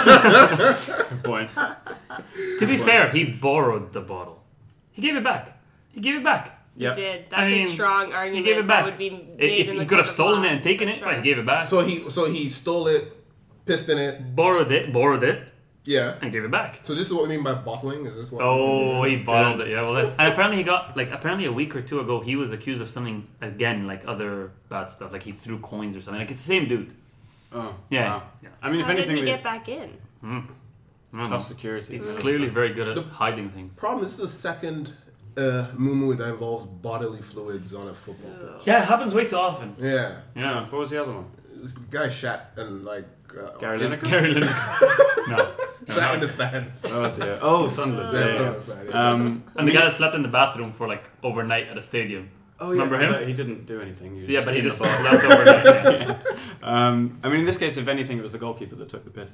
Good point. To be fair, he borrowed the bottle. He gave it back. He gave it back. He Yep. did. That's I mean, a strong He argument. gave it back. That would be made If in he the could have court of stolen law, it and taken for it, sure. but he gave it back. So he stole it, pissed in it, borrowed it, yeah. and gave it back. So this is what we mean by bottling? Is this what? Oh, he bottled it. Yeah, well, and apparently he got apparently a week or two ago he was accused of something again, like other bad stuff, like he threw coins or something. Like it's the same dude. Oh, Yeah. wow. Yeah. I mean, if How did anything, he we get back in? I don't know. tough security. He's clearly very good at hiding things. Problem is, this is the second moo that involves bodily fluids on a football pitch. Yeah, it happens way too often. Yeah. Yeah. What was the other one? This guy shat and like... Gary Lineker? Gary Lineker. No. Shat in the stands. Oh dear. Oh, Sunderland. Yeah, Yeah, yeah. that's bad, yeah. And the guy that slept in the bathroom for like overnight at a stadium. Oh, yeah. Remember him? But he didn't do anything. He was Yeah, but he in the just bar. slept overnight. Yeah. I mean, in this case, if anything, it was the goalkeeper that took the piss.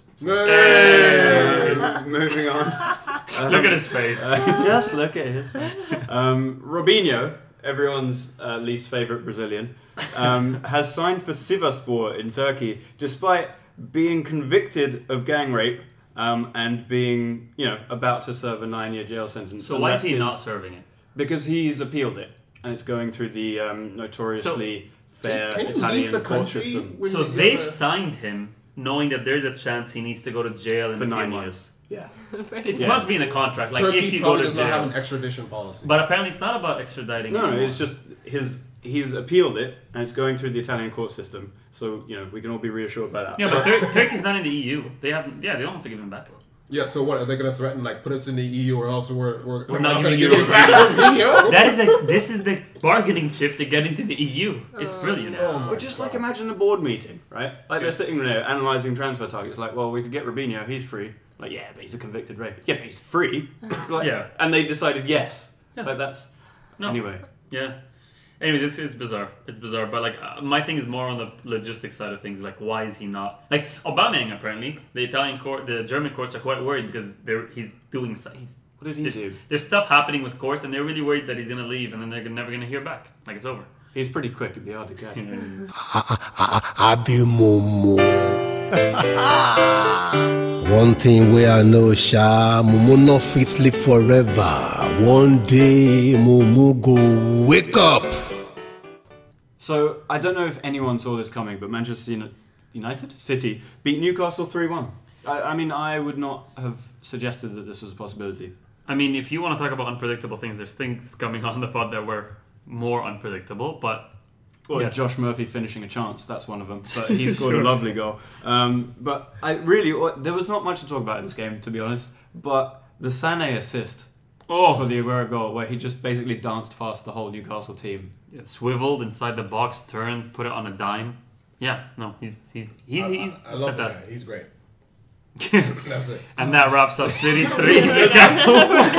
Hey! Moving on. Look at his face. Just look at his face. Robinho, everyone's least favourite Brazilian, has signed for Sivasspor in Turkey, despite being convicted of gang rape and being, about to serve a 9-year jail sentence. So why is he Unless not his- serving it? Because he's appealed it, and it's going through the notoriously fair Can you Italian leave the court country? system when So you give they've a- signed him knowing that there's a chance he needs to go to jail in for a few 9 months. years. Yeah. It Yeah. must be in the contract. Like Turkey if you go probably to does not have an jail. extradition policy. But apparently it's not about extraditing. No, anymore. it's just he's appealed it, and it's going through the Italian court system. So we can all be reassured by that. Yeah, but Turkey's not in the EU. They haven't. Yeah, they don't have to give him back. Yeah, so what? Are they going to threaten, like, put us in the EU or else we're not going to giving give you you back Robinho? This is the bargaining chip to get into the EU. It's brilliant. Oh my But just God. imagine the board meeting, right? Like they're sitting there analysing transfer targets. Like, well, we could get Robinho, he's free. Like, yeah, but he's a convicted rapist. Yeah, but he's free. Like, Yeah. And they decided yes. Yeah. Like that's No. anyway. Yeah. Anyways, it's bizarre. It's bizarre. But like, my thing is more on the logistics side of things. Like, why is he not like Aubameyang? Apparently, the German courts are quite worried because he's doing. What did he do? There's stuff happening with courts, and they're really worried that he's gonna leave, and then they're never gonna hear back. Like it's over. He's pretty quick. It'd be hard to catch. I be Momo. One thing where I know, Sha, Momo not fit sleep forever. One day, Momo go wake up. So I don't know if anyone saw this coming, but Manchester United City beat Newcastle 3-1. I mean, I would not have suggested that this was a possibility. I mean, if you want to talk about unpredictable things, there's things coming on the pod that were more unpredictable, but. Well, Yes. Josh Murphy finishing a chance, that's one of them. But he scored Sure. a lovely goal. But there was not much to talk about in this game, to be honest. But the Sané assist for the Aguero goal, where he just basically danced past the whole Newcastle team. Yeah, swiveled inside the box, turned, put it on a dime. Yeah, no, he's I love the fantastic. guy. He's great. That's it. And that wraps up City 3, Newcastle.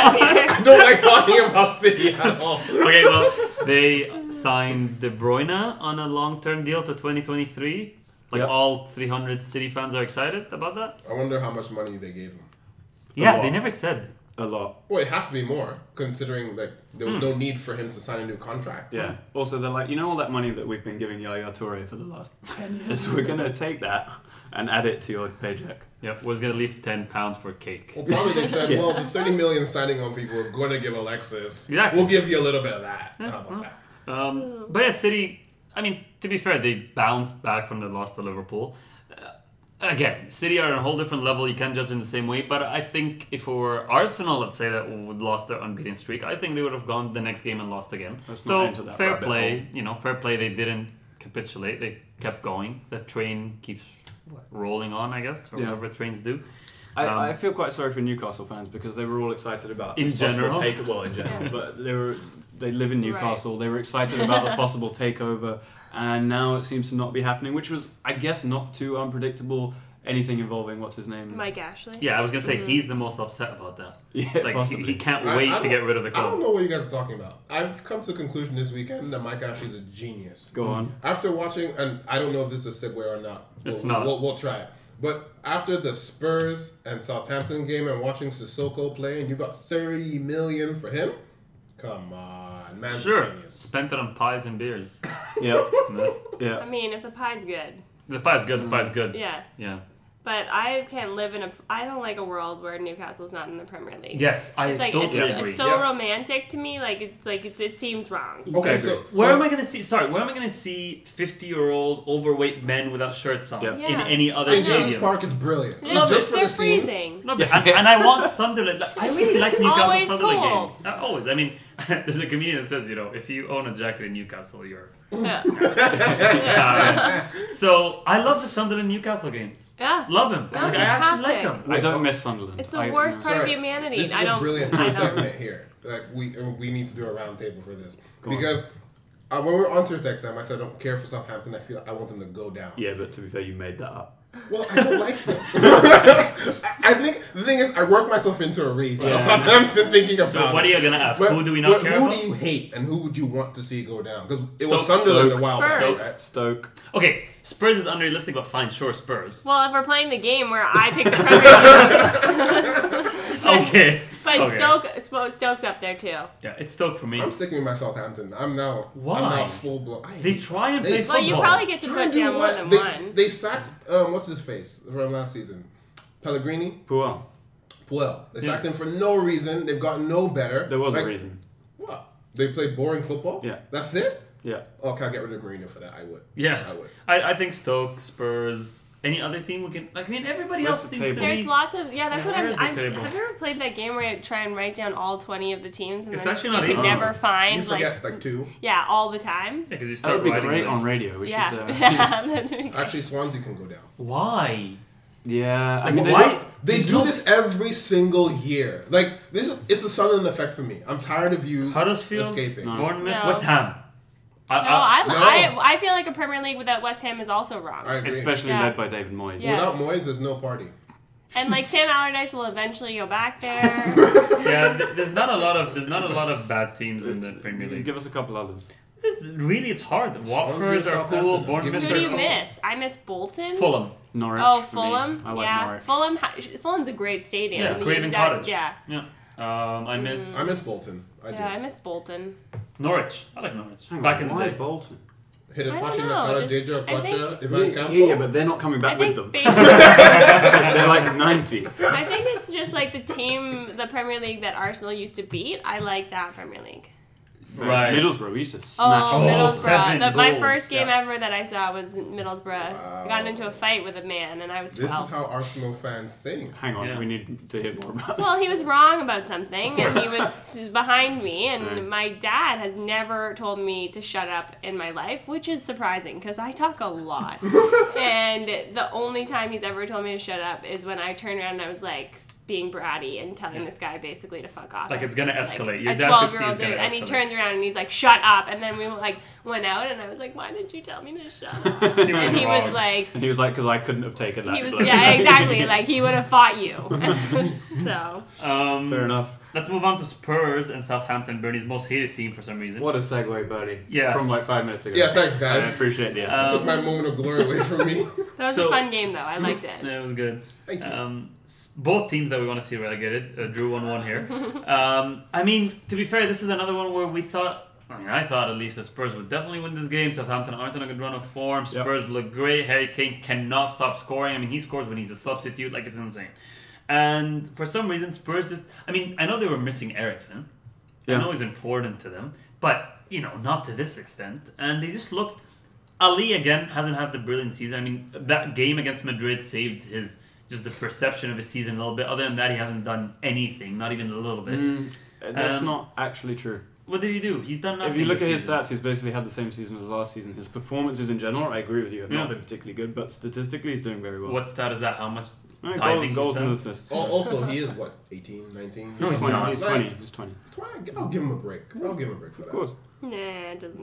I don't like talking about City at all. Okay, well, they signed De Bruyne on a long-term deal to 2023. All 300 City fans are excited about that. I wonder how much money they gave him. Yeah, they never said. A lot. Well, it has to be more, considering that there was no need for him to sign a new contract. Yeah. Also, they're like, all that money that we've been giving Yaya Toure for the last 10 years, we're going to take that and add it to your paycheck. Yep, was going to leave £10 for cake. Well, probably they said, well, the 30 million signing on people we're going to give Alexis. Exactly. We'll give you a little bit of that. How about that? But yeah, City, I mean, to be fair, they bounced back from their loss to Liverpool. Again, City are on a whole different level. You can't judge in the same way. But I think if it were Arsenal, let's say, that would lost their unbeaten streak, I think they would have gone the next game and lost again. So fair play, fair play. They didn't capitulate. They kept going. The train keeps rolling on, I guess, or whatever trains do. I feel quite sorry for Newcastle fans because they were all excited about in general. But they live in Newcastle. Right. They were excited about the possible takeover, and now it seems to not be happening, which was, I guess, not too unpredictable. Anything involving what's his name? Mike Ashley. Yeah, I was gonna say he's the most upset about that. Yeah, he can't wait to get rid of the club. I don't know what you guys are talking about. I've come to the conclusion this weekend that Mike Ashley's a genius. Go on. After watching, and I don't know if this is a segue or not. It's not. We'll try it. But after the Spurs and Southampton game and watching Sissoko play, and you got $30 million for him? Come on, man. Sure. Genius. Spent it on pies and beers. Yeah. I mean, if the pie's good. The pie's good. The pie's good. Yeah. Yeah. But I can't live in I don't like a world where Newcastle's not in the Premier League. Yes, I totally agree. It's so romantic to me. It seems wrong. Okay, so where am I going to see? Sorry, where am I going to see 50-year-old overweight men without shirts on in any other St. stadium? James's Park is brilliant. Love just it. for the scenes. Freezing. No, and I want Sunderland. I really like Newcastle Always Sunderland cool. games. Always. I mean, there's a comedian that says, if you own a jacket in Newcastle, you're. Yeah. So I love the Sunderland Newcastle games. Yeah. Love them. Oh, I actually like them. I don't miss Sunderland. It's the worst part of humanity. This is a brilliant segment here. Like we need to do a round table for this because when we were on Sirius XM, I said I don't care for Southampton. I feel I want them to go down. Yeah, but to be fair, you made that up. Well, I don't like them. I think the thing is, I worked myself into a rage. Southampton thinking about. So what are you gonna ask? Who do we not care about? Who do you hate, and who would you want to see go down? Because it was Sunderland a while back, right? Stoke. Okay, Spurs is unrealistic, but fine, sure, Spurs. Well, if we're playing the game where I pick the Premier League. Okay. But Stoke's up there too. Yeah, it's Stoke for me. I'm sticking with my Southampton. I'm now full blown. They try and play football. Well, you probably get to put down more than one. They sacked what's his face from last season, Pellegrini. Puel. They sacked him for no reason. They've gotten no better. There was a reason. What? They played boring football. Yeah. That's it. Yeah. Oh, can I get rid of Mourinho for that? I would. Yeah. I would. I think Stoke, Spurs. Any other team we can... everybody else seems to be... There's lots of... Yeah, that's what I'm... Have you ever played that game where you try and write down all 20 of the teams and it's then actually not you easy. never find... You forget, two. Yeah, all the time. Yeah, because you That start would be writing great them. on radio. We should... Actually, Swansea can go down. Why? Yeah. I mean, why? They do this every single year. It's the Sunderland effect for me. I'm tired of you escaping. Bournemouth, No. West Ham. I feel like a Premier League without West Ham is also wrong. I agree. Especially led by David Moyes. Yeah. Without Moyes, there's no party. And Sam Allardyce will eventually go back there. Yeah, there's not a lot of bad teams in the Premier League. Give us a couple others. It's hard. Watford are cool. Bournemouth. Who do you miss? I miss Bolton. Fulham. Norwich. Oh, for Fulham. me. I like Norwich. Fulham's a great stadium. Yeah, Craven Cottage. Yeah. I miss Bolton. I miss Bolton. Norwich. I like Norwich. Hang Back on, in the why day. Bolton? Hidetashi know, Nakata, just- Deja I think- Okocha, Ivan Campbell. Yeah, but they're not coming back I with think them. they're like 90. I think it's just the Premier League that Arsenal used to beat. I like that Premier League. Right. Middlesbrough, we used to smash them. Middlesbrough. 7 My goals, first game yeah. ever that I saw was Middlesbrough. I got into a fight with a man, and I was 12. This is how Arsenal fans think. Hang on, Yeah. we need to hear more about Well, this. he was wrong about something, and he was behind me, and my dad has never told me to shut up in my life, which is surprising, because I talk a lot. And the only time he's ever told me to shut up is when I turned around and I was like, being bratty and telling this guy basically to fuck off. Like, it's gonna escalate. Your a dad could see 12-year-old it's gonna dude, and he escalate. turns around and he's like, "Shut up!" And then we went out, and I was like, "Why did you tell me to shut up?" And he was like, And he was like, because I couldn't have taken that. he was blow. yeah, exactly. Like he would have fought you. So Fair enough. Let's move on to Spurs and Southampton, Bernie's most hated team for some reason. What a segue, Bernie. Yeah. From like 5 minutes ago. Yeah, thanks, I guys. appreciate the effort. Took my moment of glory away from me. that was So- a fun game, though. I liked it. Yeah, it was good. Thank you. Both teams that we want to see relegated drew 1-1 here. I mean, to be fair, this is another one where I thought at least the Spurs would definitely win this game. Southampton aren't on a good run of form. Spurs look great. Harry Kane cannot stop scoring. I mean, he scores when he's a substitute. Like, it's insane. And for some reason, Spurs just... I mean, I know they were missing Eriksen. Yeah. I know he's important to them. But, not to this extent. And they just looked... Ali, again, hasn't had the brilliant season. I mean, that game against Madrid saved his... just the perception of his season a little bit. Other than that, he hasn't done anything. Not even a little bit. That's not actually true. What did he do? He's done nothing. If you look this at his season. stats, he's basically had the same season as last season. His performances in general, I agree with you, have not Yeah. been particularly good, but statistically he's doing very well. What stat is that? How much No, diving goals he's and done? assists. Also, he is, 18, 19? No, he's 20. not. He's 20. He's 20. That's why I'll give him a break. I'll give him a break for that. Of course. Nah, it doesn't.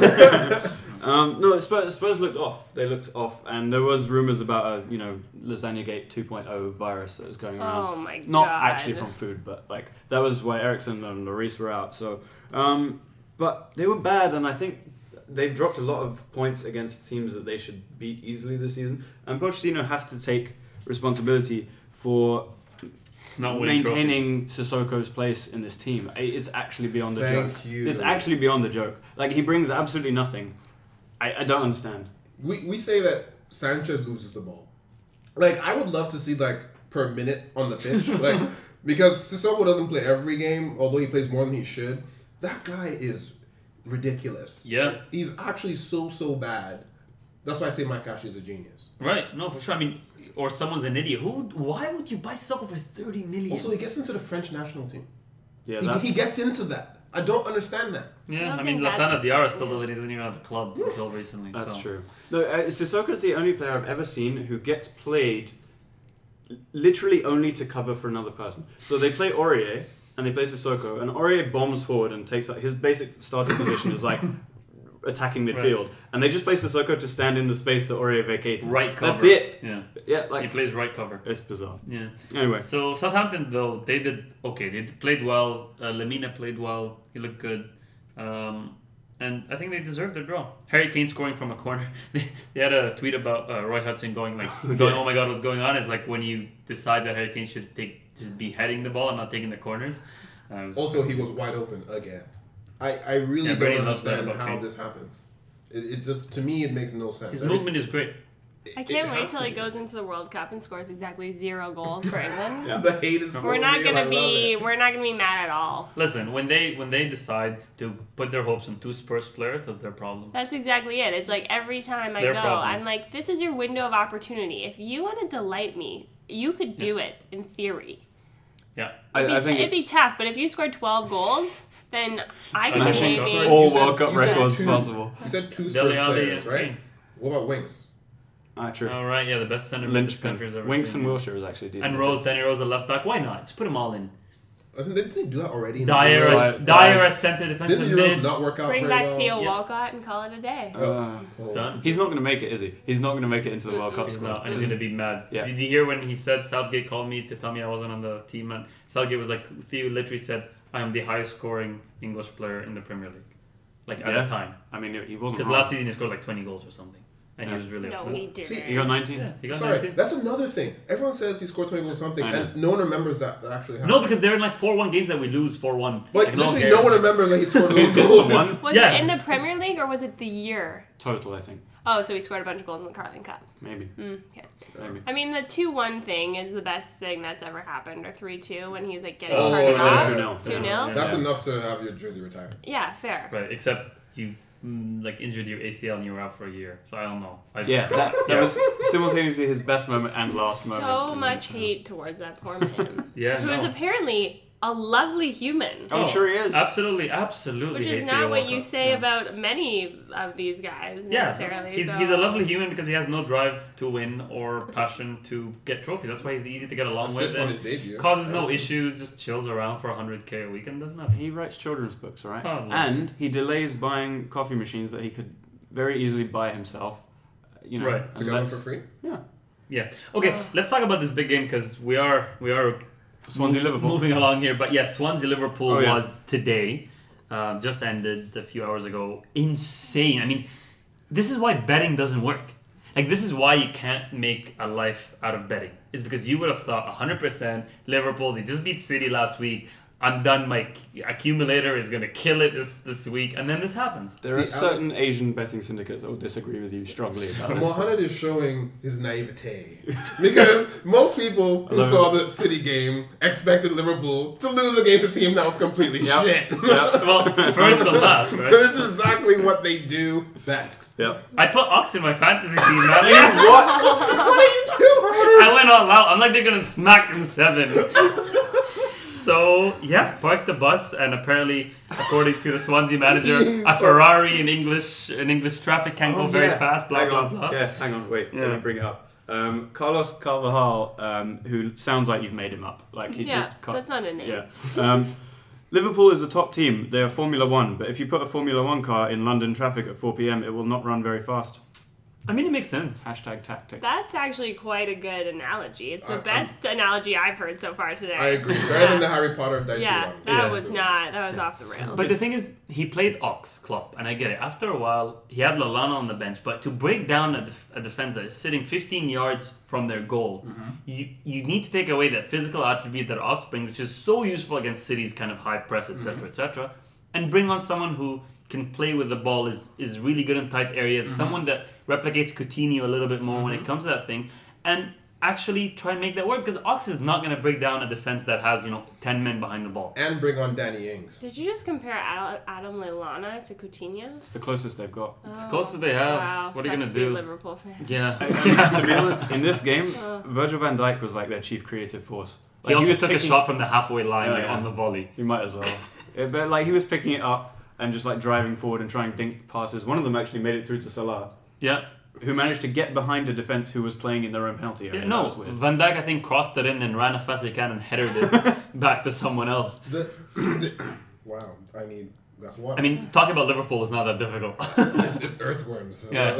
No. No, Spurs looked off. They looked off, and there was rumors about a Lasagna-gate 2.0 virus that was going around. Oh my god. Not actually from food, but like that was why Eriksen and Lloris were out. So, but they were bad, and I think they've dropped a lot of points against teams that they should beat easily this season. And Pochettino has to take responsibility for Not winning maintaining Sissoko's place in this team. It's actually beyond the Thank joke. you. It's actually beyond the joke. Like, he brings absolutely nothing. I don't understand. We say that Sanchez loses the ball. Like, I would love to see, per minute on the pitch. Because Sissoko doesn't play every game, although he plays more than he should. That guy is ridiculous. Yeah. He's actually so bad. That's why I say Mike Ashley is a genius. Right. No, for sure. I mean, or someone's an idiot. Why would you buy Sissoko for 30 million? Also, he gets into the French national team. Yeah, He gets into that. I don't understand that. Yeah, I I mean, think Lassana that's- Diarra still doesn't. He doesn't even have a club until recently. That's so. true. No, Sissoko's the only player I've ever seen who gets played literally only to cover for another person. So they play Aurier and they play Sissoko, and Aurier bombs forward and takes his basic starting position is like attacking midfield, and they just play Sissoko to stand in the space that Aurier vacated. Right cover. That's it. Yeah. Yeah, He like plays right cover. it's bizarre. Yeah. Anyway, So Southampton, though, they did okay. They played well. Lemina played well. He looked good. And I think they deserved their draw. Harry Kane scoring from a corner. They had a tweet about Roy Hudson going, oh my god, what's going on? It's like when you decide that Harry Kane should be heading the ball and not taking the corners. Also, he was wide open again. I really Yeah, don't Brady loves that understand about how Kane. this happens. It just, to me, it makes no sense. His And movement is great. I it can't wait has till to he be. goes into the World Cup and scores exactly 0 goals for England. Yeah. The hate is so We're not real, I gonna love be it. mad at all. Listen, when they decide to put their hopes on two Spurs players, that's their problem. That's exactly it. It's like every time I Their go, problem. I'm like, this is your window of opportunity. If you want to delight me, you could do it in theory. Yeah. I think It'd be it's tough, but if you scored 12 goals, then I could smashing Smashing maybe. all You said- World Cup you said records two. possible. You said two Dele Spurs Alli players, and right? Kane. What about Winks? True. All right, yeah, the best center mid this Lynchpin. country's ever Winks seen. and Wilshere is actually decent. And Rose, Danny Rose at left back. Why not? Just put them all in. I think didn't they do that already? in the Dyer, Premier Dyer- League? Dyer Dyer's- at center Didn't defensive the Euros mid. not work out Bring very back well? Theo Yeah. Walcott and call it a day. Oh. Done. He's not going to make it, is he? He's not going to make it into the World Cup He's squad. not, and he's gonna be mad. Yeah. Did you hear when he said Southgate called me to tell me I wasn't on the team? And Southgate was like, Theo literally said, "I am the highest scoring English player in the Premier League." Like at Yeah. the time, I mean, he wasn't because wrong. last season he scored like 20 goals or something, and he was really No, upset. he didn't. See, He got 19. Yeah, he got Sorry, 19. that's another thing. Everyone says he scored 20 goals or something, I know. and no one remembers that actually happened. No, because they're in like 4-1 games that we lose 4-1. Like, Like, literally, cares. no one remembers that he scored So those he's just goals. the one Was Yeah. it in the Premier League or was it the year? total, I think. Oh, so he scored a bunch of goals in the Carling Cup. Maybe. Okay. Maybe. I mean, the 2-1 thing is the best thing that's ever happened, or 3-2 when he's like getting Oh, carted yeah, off. 2-0. 2-0? That's Yeah. enough to have your jersey retired. Yeah, fair. Right, except you like injured your ACL and you were out for a year. So I don't know. Yeah, that Yeah. was simultaneously his best moment and last moment. So And much then- hate towards that poor man. Yeah, Who is no. apparently a lovely human. I'm sure he is. Absolutely. Which is not what you say about many of these guys necessarily. He's a lovely human because he has no drive to win or passion to get trophies. That's why he's easy to get along with. On his debut. Causes no issues, just chills around for 100k a week and does nothing. He writes children's books, right? Oh, no. And he delays buying coffee machines that he could very easily buy himself. Right. To get them for free? Yeah. Okay, let's talk about this big game because we are Swansea Liverpool moving along here. But yes, Swansea Liverpool was today, just ended a few hours ago. Insane. I mean, this is why betting doesn't work. Like, this is why you can't make a life out of betting. It's because you would have thought 100% Liverpool, they just beat City last week. I'm done. My accumulator is going to kill it this week. And then this happens. There are certain Asian betting syndicates that will disagree with you strongly about it. Mohamed is showing his naivete. Because most people who saw the City game expected Liverpool to lose against a team that was completely shit. Well, first and last, right? This is exactly what they do best. Yep. I put Ox in my fantasy team, man. What? What are you doing? I went all out. I'm like, they're going to smack them 7. So, parked the bus, and apparently, according to the Swansea manager, a Ferrari in English traffic can't go very fast, blah, blah, blah. Yeah, hang on, wait, let me bring it up. Carlos Carvajal, who sounds like you've made him up. Like that's not a name. Yeah. Liverpool is a top team. They are Formula 1, but if you put a Formula 1 car in London traffic at 4 p.m, it will not run very fast. I mean, it makes sense. #tactics. That's actually quite a good analogy. It's the best analogy I've heard so far today. I agree. Better than the Harry Potter Dicey one. That was off the rails. But the thing is, he played Ox, Klopp, and I get it. After a while, he had Lallana on the bench, but to break down a defense that is sitting 15 yards from their goal, you need to take away that physical attribute that Ox brings, which is so useful against City's kind of high press, etc., etc., and bring on someone who can play with the ball, is really good in tight areas, someone that replicates Coutinho a little bit more when it comes to that thing, and actually try and make that work, because Ox is not going to break down a defense that has 10 men behind the ball. And bring on Danny Ings. Did you just compare Adam Lallana to Coutinho? It's the closest they've got. It's the closest they have. Wow, what are you going to do? Liverpool fan. Yeah. To be honest, in this game, Virgil van Dijk was like their chief creative force. Like, he also took a shot from the halfway line on the volley. You might as well. But like, he was picking it up and just like driving forward and trying dink passes. One of them actually made it through to Salah. Yeah. Who managed to get behind a defence who was playing in their own penalty area. No, Van Dijk, I think, crossed it in and ran as fast as he can and headed it back to someone else. Wow, I mean, that's what. I mean, talking about Liverpool is not that difficult. It's earthworms. So Yeah.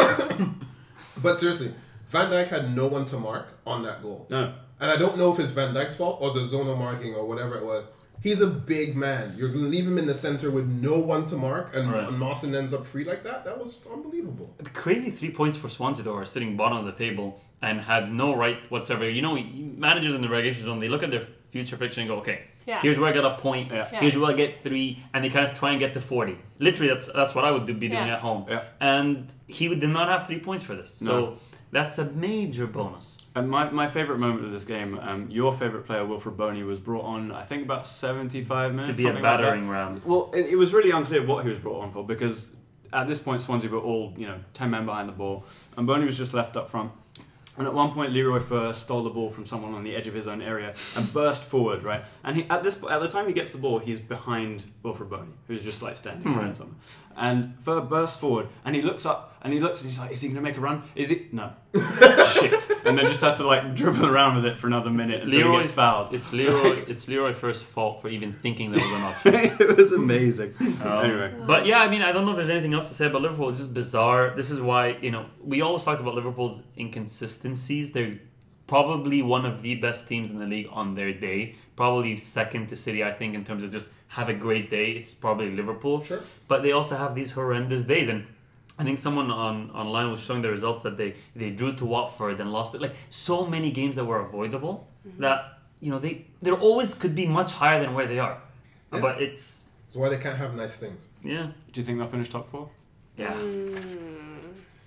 But seriously, Van Dijk had no one to mark on that goal. No. And I don't know if it's Van Dijk's fault or the zonal marking or whatever it was. He's a big man. You're going to leave him in the center with no one to mark, and Mawson ends up free like that? That was unbelievable. Crazy 3 points for Swansea, though, are sitting bottom of the table and had no right whatsoever. Managers in the relegation zone, they look at their future fixture and go, okay, here's where I get a point, here's where I get 3, and they kind of try and get to 40. Literally, that's what I would be doing at home. Yeah. And he did not have 3 points for this. So that's a major bonus. And my favourite moment of this game, your favourite player, Wilfred Boney, was brought on, I think, about 75 minutes. To be a battering ram. Well, it was really unclear what he was brought on for, because at this point Swansea were all, 10 men behind the ball, and Boney was just left up front. And at one point, Leroy Fer stole the ball from someone on the edge of his own area and burst forward, right? And at the time he gets the ball, he's behind Wilfred Boney, who's just like standing behind someone. And Fer bursts forward, and he looks up, and he's like, is he going to make a run? Is he? No. Shit. And then just has to like dribble around with it for another minute until he gets fouled. It's Leroy Fer's fault for even thinking that was an option. It was amazing. Anyway. But yeah, I mean, I don't know if there's anything else to say about Liverpool. It's just bizarre. This is why, we always talked about Liverpool's inconsistencies. They're probably one of the best teams in the league on their day. Probably second to City, I think, in terms of just have a great day. It's probably Liverpool. Sure. But they also have these horrendous days. And I think someone online was showing the results that they drew to Watford and lost it. Like, so many games that were avoidable that, they always could be much higher than where they are. Yeah. But it's... That's why they can't have nice things. Yeah. Do you think they'll finish top 4? Yeah.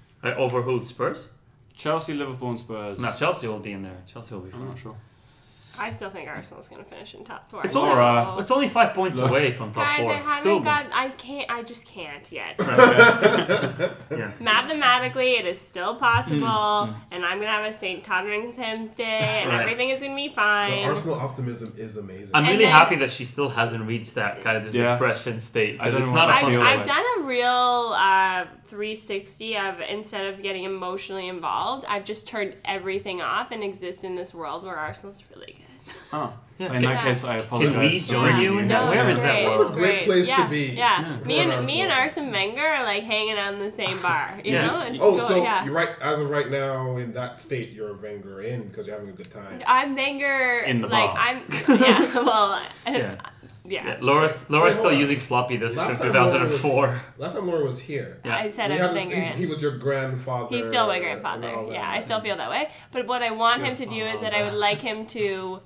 Over who? Spurs? Chelsea, Liverpool and Spurs. No, Chelsea will be in there. Chelsea will be fine. I'm not sure. I still think Arsenal's going to finish in top 4. It's only 5 points away from top Guys, 4. I haven't I just can't yet. Yeah. Mathematically, it is still possible, and I'm going to have a St. Totteringham's Day, and everything is going to be fine. The Arsenal optimism is amazing. I'm really happy that she still hasn't reached that kind of just depression state. Because it's not a fun I've done a real 360 of, instead of getting emotionally involved, I've just turned everything off and exist in this world where Arsenal's really good. Oh. Yeah. In that case, I apologize. Can we join you in that? No, Where it's is that great. world? It's a great place to be. Yeah. Me and Arsene Wenger are like hanging out in the same bar. You know? It's you're right. As of right now, in that state, you're a Wenger in because you're having a good time. I'm Wenger in the bar. Laura's still using floppy disks from 2004. Last time Laura was here. Yeah. I said I was Wenger in. He was your grandfather. He's still my grandfather. Yeah, I still feel that way. But what I want him to do is that I would like him to,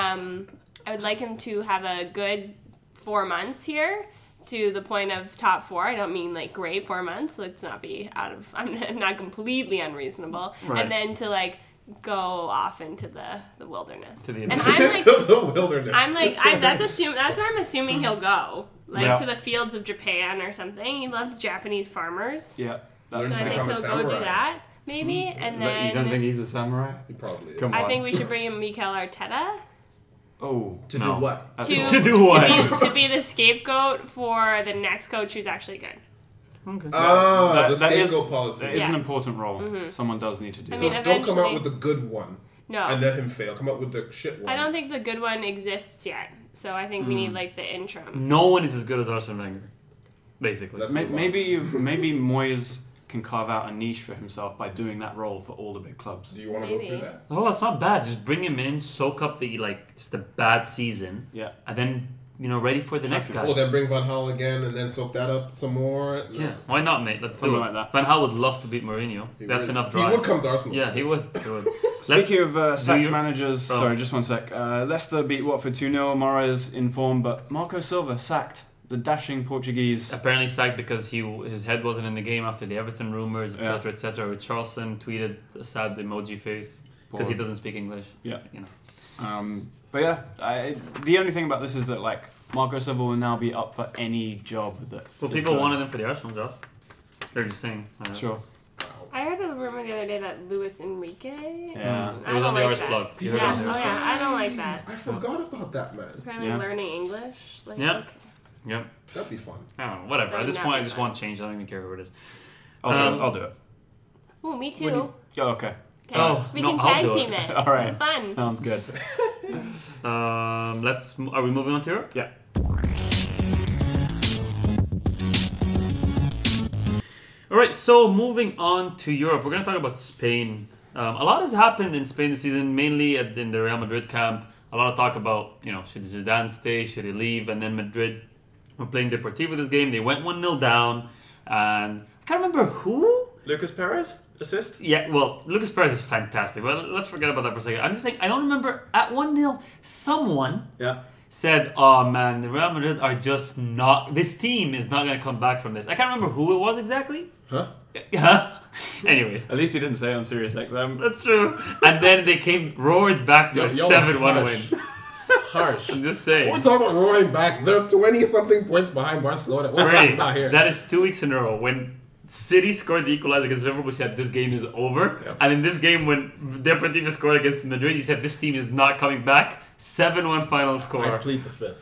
have a good 4 months here, to the point of top 4. I don't mean like great 4 months. Let's not be I'm not completely unreasonable. Right. And then to like go off into the wilderness. To the and I'm like, to the wilderness. that's where I'm assuming he'll go. Like to the fields of Japan or something. He loves Japanese farmers. Yeah. So I think he'll go do that, maybe. And then You don't think he's a samurai? He probably is. Come on. I think we should bring in Mikel Arteta. Oh. To do what? To do what? To be the scapegoat for the next coach who's actually good. Okay. The scapegoat policy. That is an important role. Someone does need to do that. So don't come out with the good one. No. And let him fail. Come out with the shit one. I don't think the good one exists yet. So I think we need like the interim. No one is as good as Arsene Wenger, basically. Maybe Moyes can carve out a niche for himself by doing that role for all the big clubs. Do you want to go through that? Oh, it's not bad. Just bring him in, soak up just the bad season. Yeah. And then, ready for the next guy. Oh, then bring Van Gaal again and then soak that up some more. Yeah, why not, mate? Let's do Something it. like that. Van Gaal would love to beat Mourinho. That's enough drive. He would come to Arsenal. Yeah, he would. Speaking of sacked managers, sorry, just one sec. Leicester beat Watford 2-0. Moraes in form, but Marco Silva sacked. The dashing Portuguese. Apparently sacked because his head wasn't in the game after the Everton rumours, etc., etc. Charleston tweeted a sad emoji face because he doesn't speak English. Yeah. But yeah, the only thing about this is that like Marco Silva will now be up for any job that. Well, people wanted him for the Arsenal job. They're just saying. Sure. I heard a rumor the other day that Luis Enrique. Yeah. It was on the Irish blog. Yeah. I don't like that. I forgot about that, man. Apparently learning English. Like, Yep. okay. Yep. That'd be fun. I don't know. Whatever. At this point, I just want change. I don't even care who it is. I'll do it. Oh, me too. Oh, okay. Oh, we no, can I'll tag do team it. it. All right. Fun. Sounds good. Are we moving on to Europe? Yeah. All right. So moving on to Europe, we're going to talk about Spain. A lot has happened in Spain this season, mainly in the Real Madrid camp. A lot of talk about, should Zidane stay, should he leave, and then Madrid were playing Deportivo this game. They went 1-0 down, and I can't remember who. Lucas Perez assist. Yeah, well, Lucas Perez is fantastic. Well, let's forget about that for a second. I'm just saying, I don't remember at 1-0, someone said, "Oh man, the Real Madrid are just not. This team is not going to come back from this." I can't remember who it was exactly. Huh? Anyways. At least he didn't say on Sirius XM. That's true. And then they roared back to a 7-1 win. Harsh. I'm just saying. We're talking about roaring back. They're 20-something points behind Barcelona. What are we talking about here? That is 2 weeks in a row. When City scored the equalizer against Liverpool, you said this game is over. Yep. And in this game, when Deportivo scored against Madrid, you said this team is not coming back. 7-1 final score. I plead the fifth.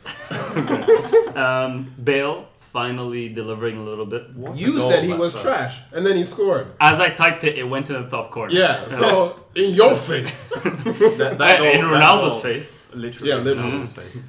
Bale finally delivering a little bit. You said he was trash, and then he scored. As I typed it, it went to the top corner. Yeah, so in your face. In Ronaldo's face. Literally. Yeah, literally. His face.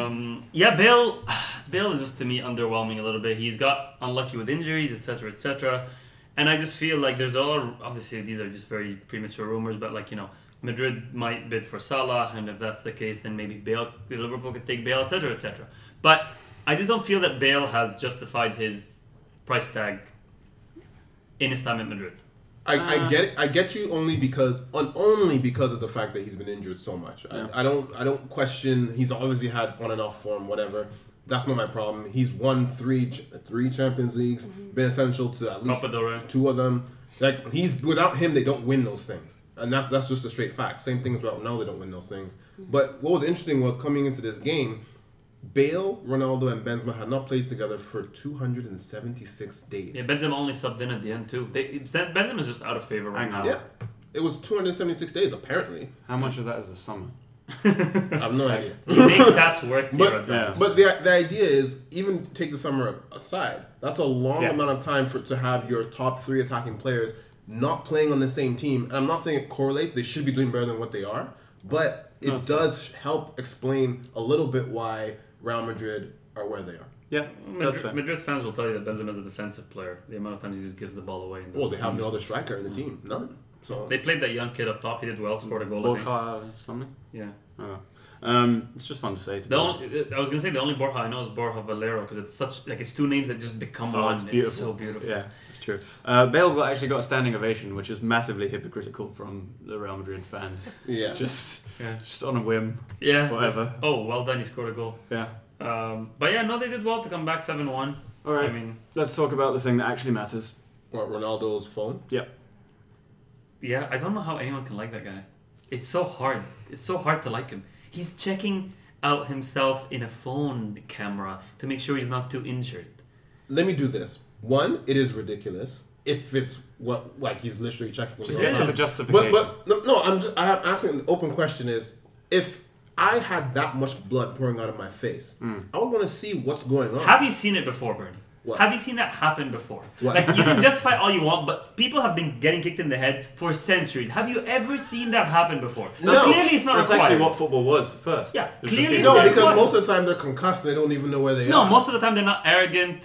Bale is just to me underwhelming a little bit. He's got unlucky with injuries, etc., etc. And I just feel like there's obviously these are just very premature rumors, but Madrid might bid for Salah, and if that's the case, then maybe Liverpool could take Bale, etc., etc. But I just don't feel that Bale has justified his price tag in his time at Madrid. I get it. I get you only because of the fact that he's been injured so much. Yeah. I don't question. He's obviously had on and off form, whatever. That's not my problem. He's won three Champions Leagues, been essential to at least 2 of them. Like without him, they don't win those things. And that's just a straight fact. Same things about Ronaldo, don't win those things. But what was interesting was coming into this game, Bale, Ronaldo, and Benzema had not played together for 276 days. Yeah, Benzema only subbed in at the end too. Benzema's just out of favor right now. Yeah. It was 276 days, apparently. How much of that is the summer? I have no idea. He makes stats work. But the idea is, even take the summer aside, that's a long amount of time to have your top 3 attacking players not playing on the same team. And I'm not saying it correlates. They should be doing better than what they are. But it does help explain a little bit why Real Madrid are where they are. Yeah, that's fair. Madrid fans will tell you that Benzema is a defensive player. The amount of times he just gives the ball away. Well, they have no other striker in the team. None. So they played that young kid up top. He did well, scored a goal. Borja something? Yeah. Oh. It's just fun to say. I was gonna say the only Borja I know is Borja Valero because it's such it's 2 names that just become one. It's beautiful. It's so beautiful. Yeah, it's true. Bale actually got a standing ovation, which is massively hypocritical from the Real Madrid fans. Yeah, just on a whim. Yeah, whatever. Well done. He scored a goal. Yeah. But yeah, no, they did well to come back 7-1. All right. I mean, let's talk about the thing that actually matters. What, Ronaldo's phone? Yep. Yeah, I don't know how anyone can like that guy. It's so hard. It's so hard to like him. He's checking out himself in a phone camera to make sure he's not too injured. Let me do this. One, it is ridiculous if it's he's literally checking. Just get to the justification. But no, I'm asking the open question is, if I had that much blood pouring out of my face, I would want to see what's going on. Have you seen it before, Bernie? What? Have you seen that happen before? What? Like, you can justify all you want, but people have been getting kicked in the head for centuries. Have you ever seen that happen before? No. Clearly it's not That's required. actually what football was first. Yeah, It's clearly just it's No, not because required. most of the time they're concussed and they don't even know where they are. No, most of the time they're not arrogant,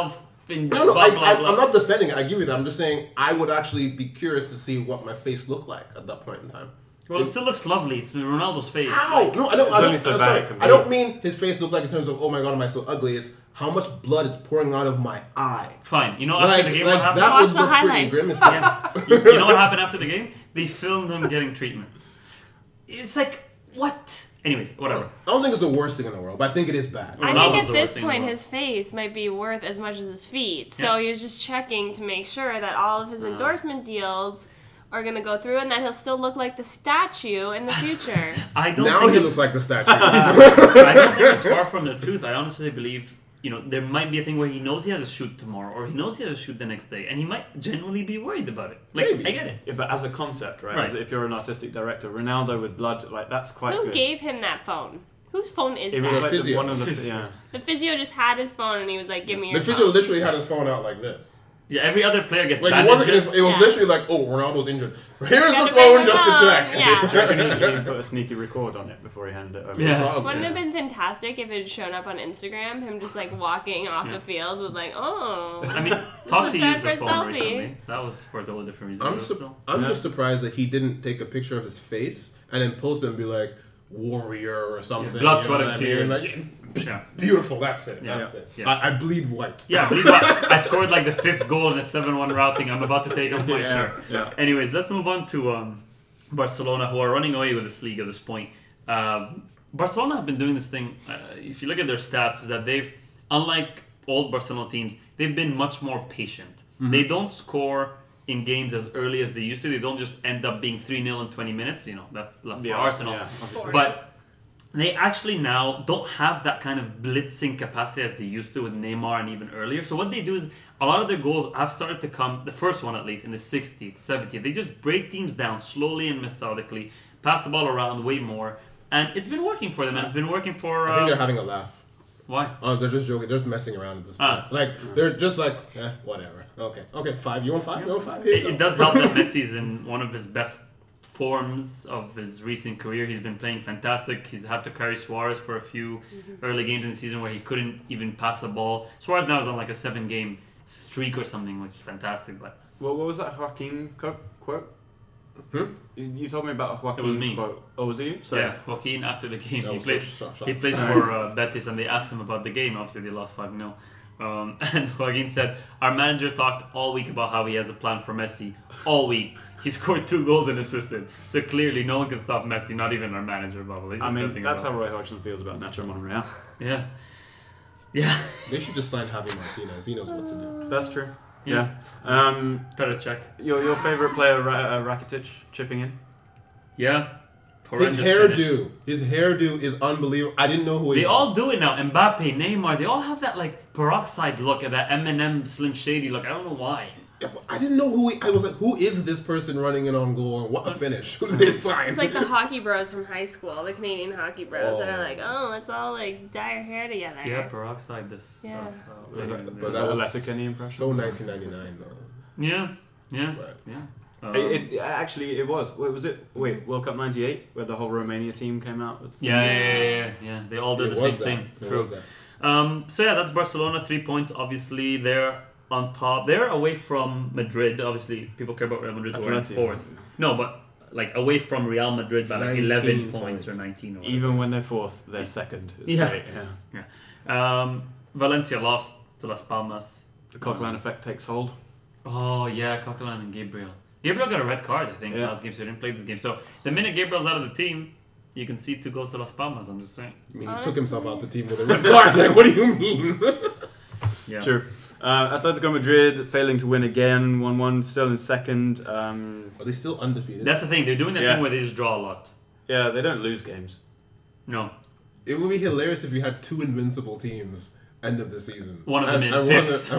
I'm blah. not defending it. I give you that. I'm just saying I would actually be curious to see what my face looked like at that point in time. Well, it still looks lovely. It's Ronaldo's face. How? Like, No, I don't. It's only so bad it can be. I don't mean his face looks like in terms of, oh my god, am I so ugly? It's how much blood is pouring out of my eye. fine. You know after the game what happened? That Watch would the look pretty highlights. grimacing. Yeah. You know what happened after the game? They filmed him getting treatment. It's like, what? Anyways, whatever. I don't think it's the worst thing in the world, but I think it is bad. I Ronaldo's think the at this worst thing in the point world. his face might be worth as much as his feet. So Yeah. he was just checking to make sure that all of his endorsement deals are going to go through and that he'll still look like the statue in the future. I don't Now think he it's- looks like the statue. I don't think it's far from the truth. I honestly believe, there might be a thing where he knows he has a shoot tomorrow, or he knows he has a shoot the next day, and he might genuinely be worried about it. Like, Maybe. I get it. Yeah, but as a concept, right? Right. As if you're an artistic director, Ronaldo with blood, that's quite Who good. gave him that phone? Whose phone is It that? was like physio. one of the Physio. yeah. The physio just had his phone and he was like, give me your The physio phone. literally had his phone out like this. Yeah, every other player gets Like it wasn't. It bandages. was Yeah. literally like, oh, Ronaldo's injured. Here's the Gotta phone bring the just to phone, check. yeah. Do you reckon he put a sneaky record on it before he handed it over? Yeah. Probably. Wouldn't it have been fantastic if it had shown up on Instagram, him just like walking off the field with like, oh. I mean, Totti Time used the for phone selfie. recently. That was for a totally different reason. I'm but still. just surprised that he didn't take a picture of his face and then post it and be like warrior or something. blood, you know sweat, what and I mean? tears. Like, Yeah. beautiful. That's it. Yeah. That's it. Yeah. I bleed white. Yeah, believe what? I scored like the 5th goal in a 7-1 routing. I'm about to take off my shirt. yeah. Anyways, let's move on to Barcelona, who are running away with this league at this point. Barcelona have been doing this thing. If you look at their stats, is that they've, unlike old Barcelona teams, they've been much more patient. Mm-hmm. They don't score in games as early as they used to. They don't just end up being 3-0 in 20 minutes. That's for Arsenal. Yeah, obviously. But they actually now don't have that kind of blitzing capacity as they used to with Neymar and even earlier. So what they do is a lot of their goals have started to come, the first one at least, in the 60th, 70th. They just break teams down slowly and methodically, pass the ball around way more. And it's been working for them, and it's been working for... I think they're having a laugh. Why? Oh, they're just joking. They're just messing around at this point. Like they're just like, whatever. Okay, 5. You want 5? You want 5? Here you It go. does help that Messi's in one of his best forms of his recent career. He's been playing fantastic. He's had to carry Suarez for a few early games in the season where he couldn't even pass a ball. Suarez now is on like a 7-game streak or something, which is fantastic. But What was that Joaquin quote? You told me about a Joaquin It was me. quote. Oh, was it you? Sorry. yeah, Joaquin after the game, That he was plays. so He plays for Betis, and they asked him about the game. Obviously, they lost 5-0. And Joaquin said, "Our manager talked all week about how he has a plan for Messi. All week, he scored 2 goals and assisted. So clearly, no one can stop Messi. Not even our manager, Bubble. He's just messing that's about. how Roy Hodgson feels about Nacho Monreal. Yeah, yeah. They should just sign Javi Martinez. He knows what to do. That's true. Yeah. Better check. Your favorite player, Rakitic, chipping in? Yeah. His hairdo is unbelievable. I didn't know who he was. They all do it now. Mbappe, Neymar, they all have that like peroxide look and that Eminem Slim Shady look. I don't know why. I didn't know I was like, who is this person running in on goal and what a finish? Who did they sign? It's like the hockey bros from high school, the Canadian hockey bros that are like, let's all like dye our hair together. Yeah, peroxide this stuff. But that was any impression? So 1999 though. Yeah. It was. Wait, was it? World Cup '98, where the whole Romania team came out with. Yeah. They all did the same thing. True. So that's Barcelona. 3 points. Obviously, they're on top. They're away from Madrid. Obviously, people care about Real Madrid. Who are in fourth. No, but like away from Real Madrid by like 11 points or 19. Or whatever. Even when they're fourth, they're second. It's great. Yeah. Valencia lost to Las Palmas. The Coquelin effect takes hold. Oh yeah, Coquelin and Gabriel. Gabriel got a red card, I think, last game, so he didn't play this game. So the minute Gabriel's out of the team, you can see 2 goals to Las Palmas. I'm just saying. I mean, he took himself out the team with a red card. Like, what do you mean? Yeah. True. Atletico Madrid failing to win again, 1-1, still in second. Are they still undefeated? That's the thing. They're doing that thing where they just draw a lot. Yeah, they don't lose games. No. It would be hilarious if you had 2 invincible teams end of the season. One of them in fifth.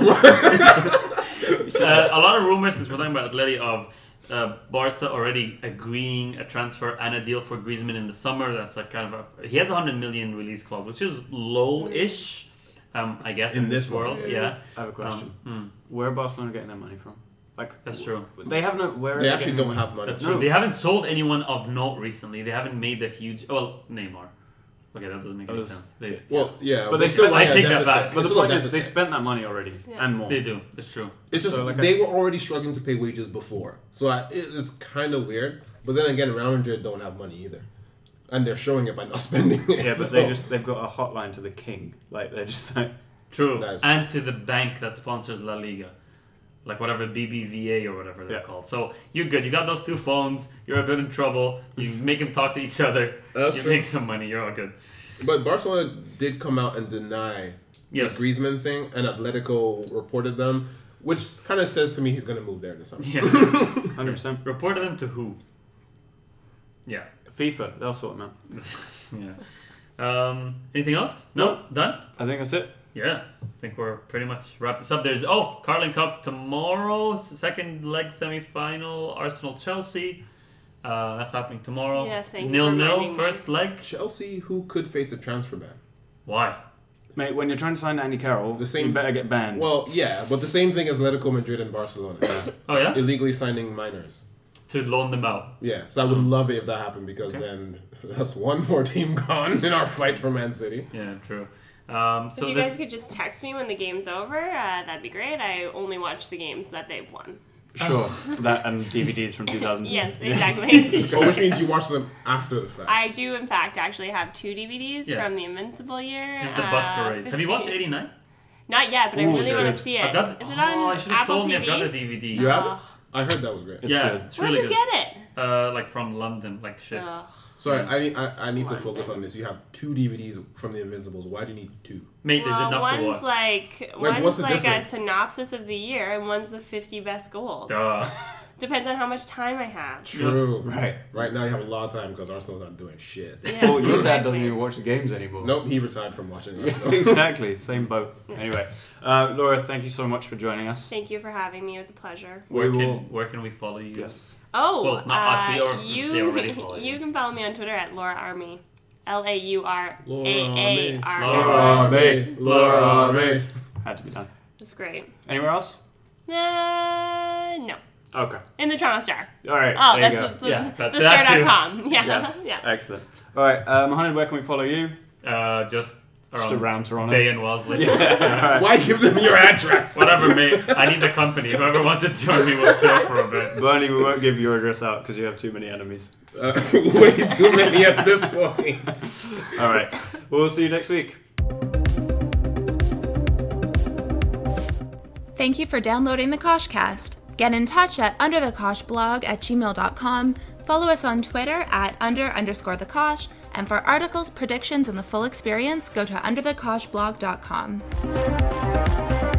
A lot of rumors, since we're talking about Atleti, of Barca already agreeing a transfer and a deal for Griezmann in the summer. That's like kind of he has a 100 million release clause, which is low-ish, I guess, in this world. Yeah. I have a question. Where are Barcelona getting their money from? Like, that's true. They have no. They actually don't have money. That's true. They haven't sold anyone of note recently. They haven't made the huge. Well, Neymar. Okay, that doesn't make any sense. But they still. I take that back. But the point is, they spent that money already and more. They do. It's true. It's just they were already struggling to pay wages before, so it's kind of weird. But then again, Real Madrid don't have money either, and they're showing it by not spending it. Yeah, but they've got a hotline to the king. Like they're just like true, and to the bank that sponsors La Liga. Like whatever BBVA or whatever they're called. So you're good. You got those 2 phones. You're a bit in trouble. You make them talk to each other. You make some money. You're all good. But Barcelona did come out and deny the Griezmann thing, and Atletico reported them, which kind of says to me he's going to move there in the summer. Yeah, 100%. Reported them to who? Yeah, FIFA. They'll sort them out. Yeah. Anything else? No, done. I think that's it. Yeah, I think we're pretty much wrapped this up. There's Carling Cup tomorrow, second leg semi-final, Arsenal-Chelsea. That's happening tomorrow. Yes, thank you 0-0 first leg. Chelsea, who could face a transfer ban? Why? Mate, when you're trying to sign Andy Carroll, you better get banned. Well, yeah, but the same thing as Atletico Madrid and Barcelona. Oh yeah? Illegally signing minors. To loan them out. Yeah, so I would love it if that happened because then that's one more team gone in our fight for Man City. Yeah, true. If you guys could just text me when the game's over, that'd be great. I only watch the games that they've won. Sure. That and DVDs from 2000. Yes, exactly. Which means you watch them after the fact. I do, in fact, actually have 2 DVDs from the Invincible year. Just the bus parade. Have you watched 89? Not yet, but I really want to see it. Is it on I should have Apple told me TV? I've got the DVD. You have it? I heard that was great. It's good. It's really Where'd you get it? Like from London, like shit. Sorry, I need to focus on this. You have 2 DVDs from the Invincibles. Why do you need 2? Mate, there's enough to watch. One's like a synopsis of the year, and one's the 50 best goals. Duh. Depends on how much time I have. True. Right. Right now you have a lot of time because Arsenal's not doing shit. Yeah, oh, your dad doesn't even watch the games anymore. Nope, he retired from watching Arsenal. Exactly. Same boat. Anyway, Laura, thank you so much for joining us. Thank you for having me. It was a pleasure. Where can we follow you? Yes. Oh, well, not us. We already follow you. You can follow me on Twitter at Laura Army. LAURAARMY. Laura Army. Had to be done. That's great. Anywhere else? No. Okay. In the Toronto Star. All right. Oh, there that's you go. the Star.com. Yeah. Yes. Yeah. Excellent. All right. Mohammed, where can we follow you? Just around Toronto. Bay and Wellesley. Yeah. Why give them your address? Whatever, mate. I need the company. Whoever wants to join me will chill for a bit. Bernie, we won't give your address out because you have too many enemies. Way too many at this point. All right. We'll see you next week. Thank you for downloading the Koshcast. Get in touch at underthekoshblog@gmail.com. Follow us on Twitter at @under_thekosh. And for articles, predictions, and the full experience, go to underthekoshblog.com.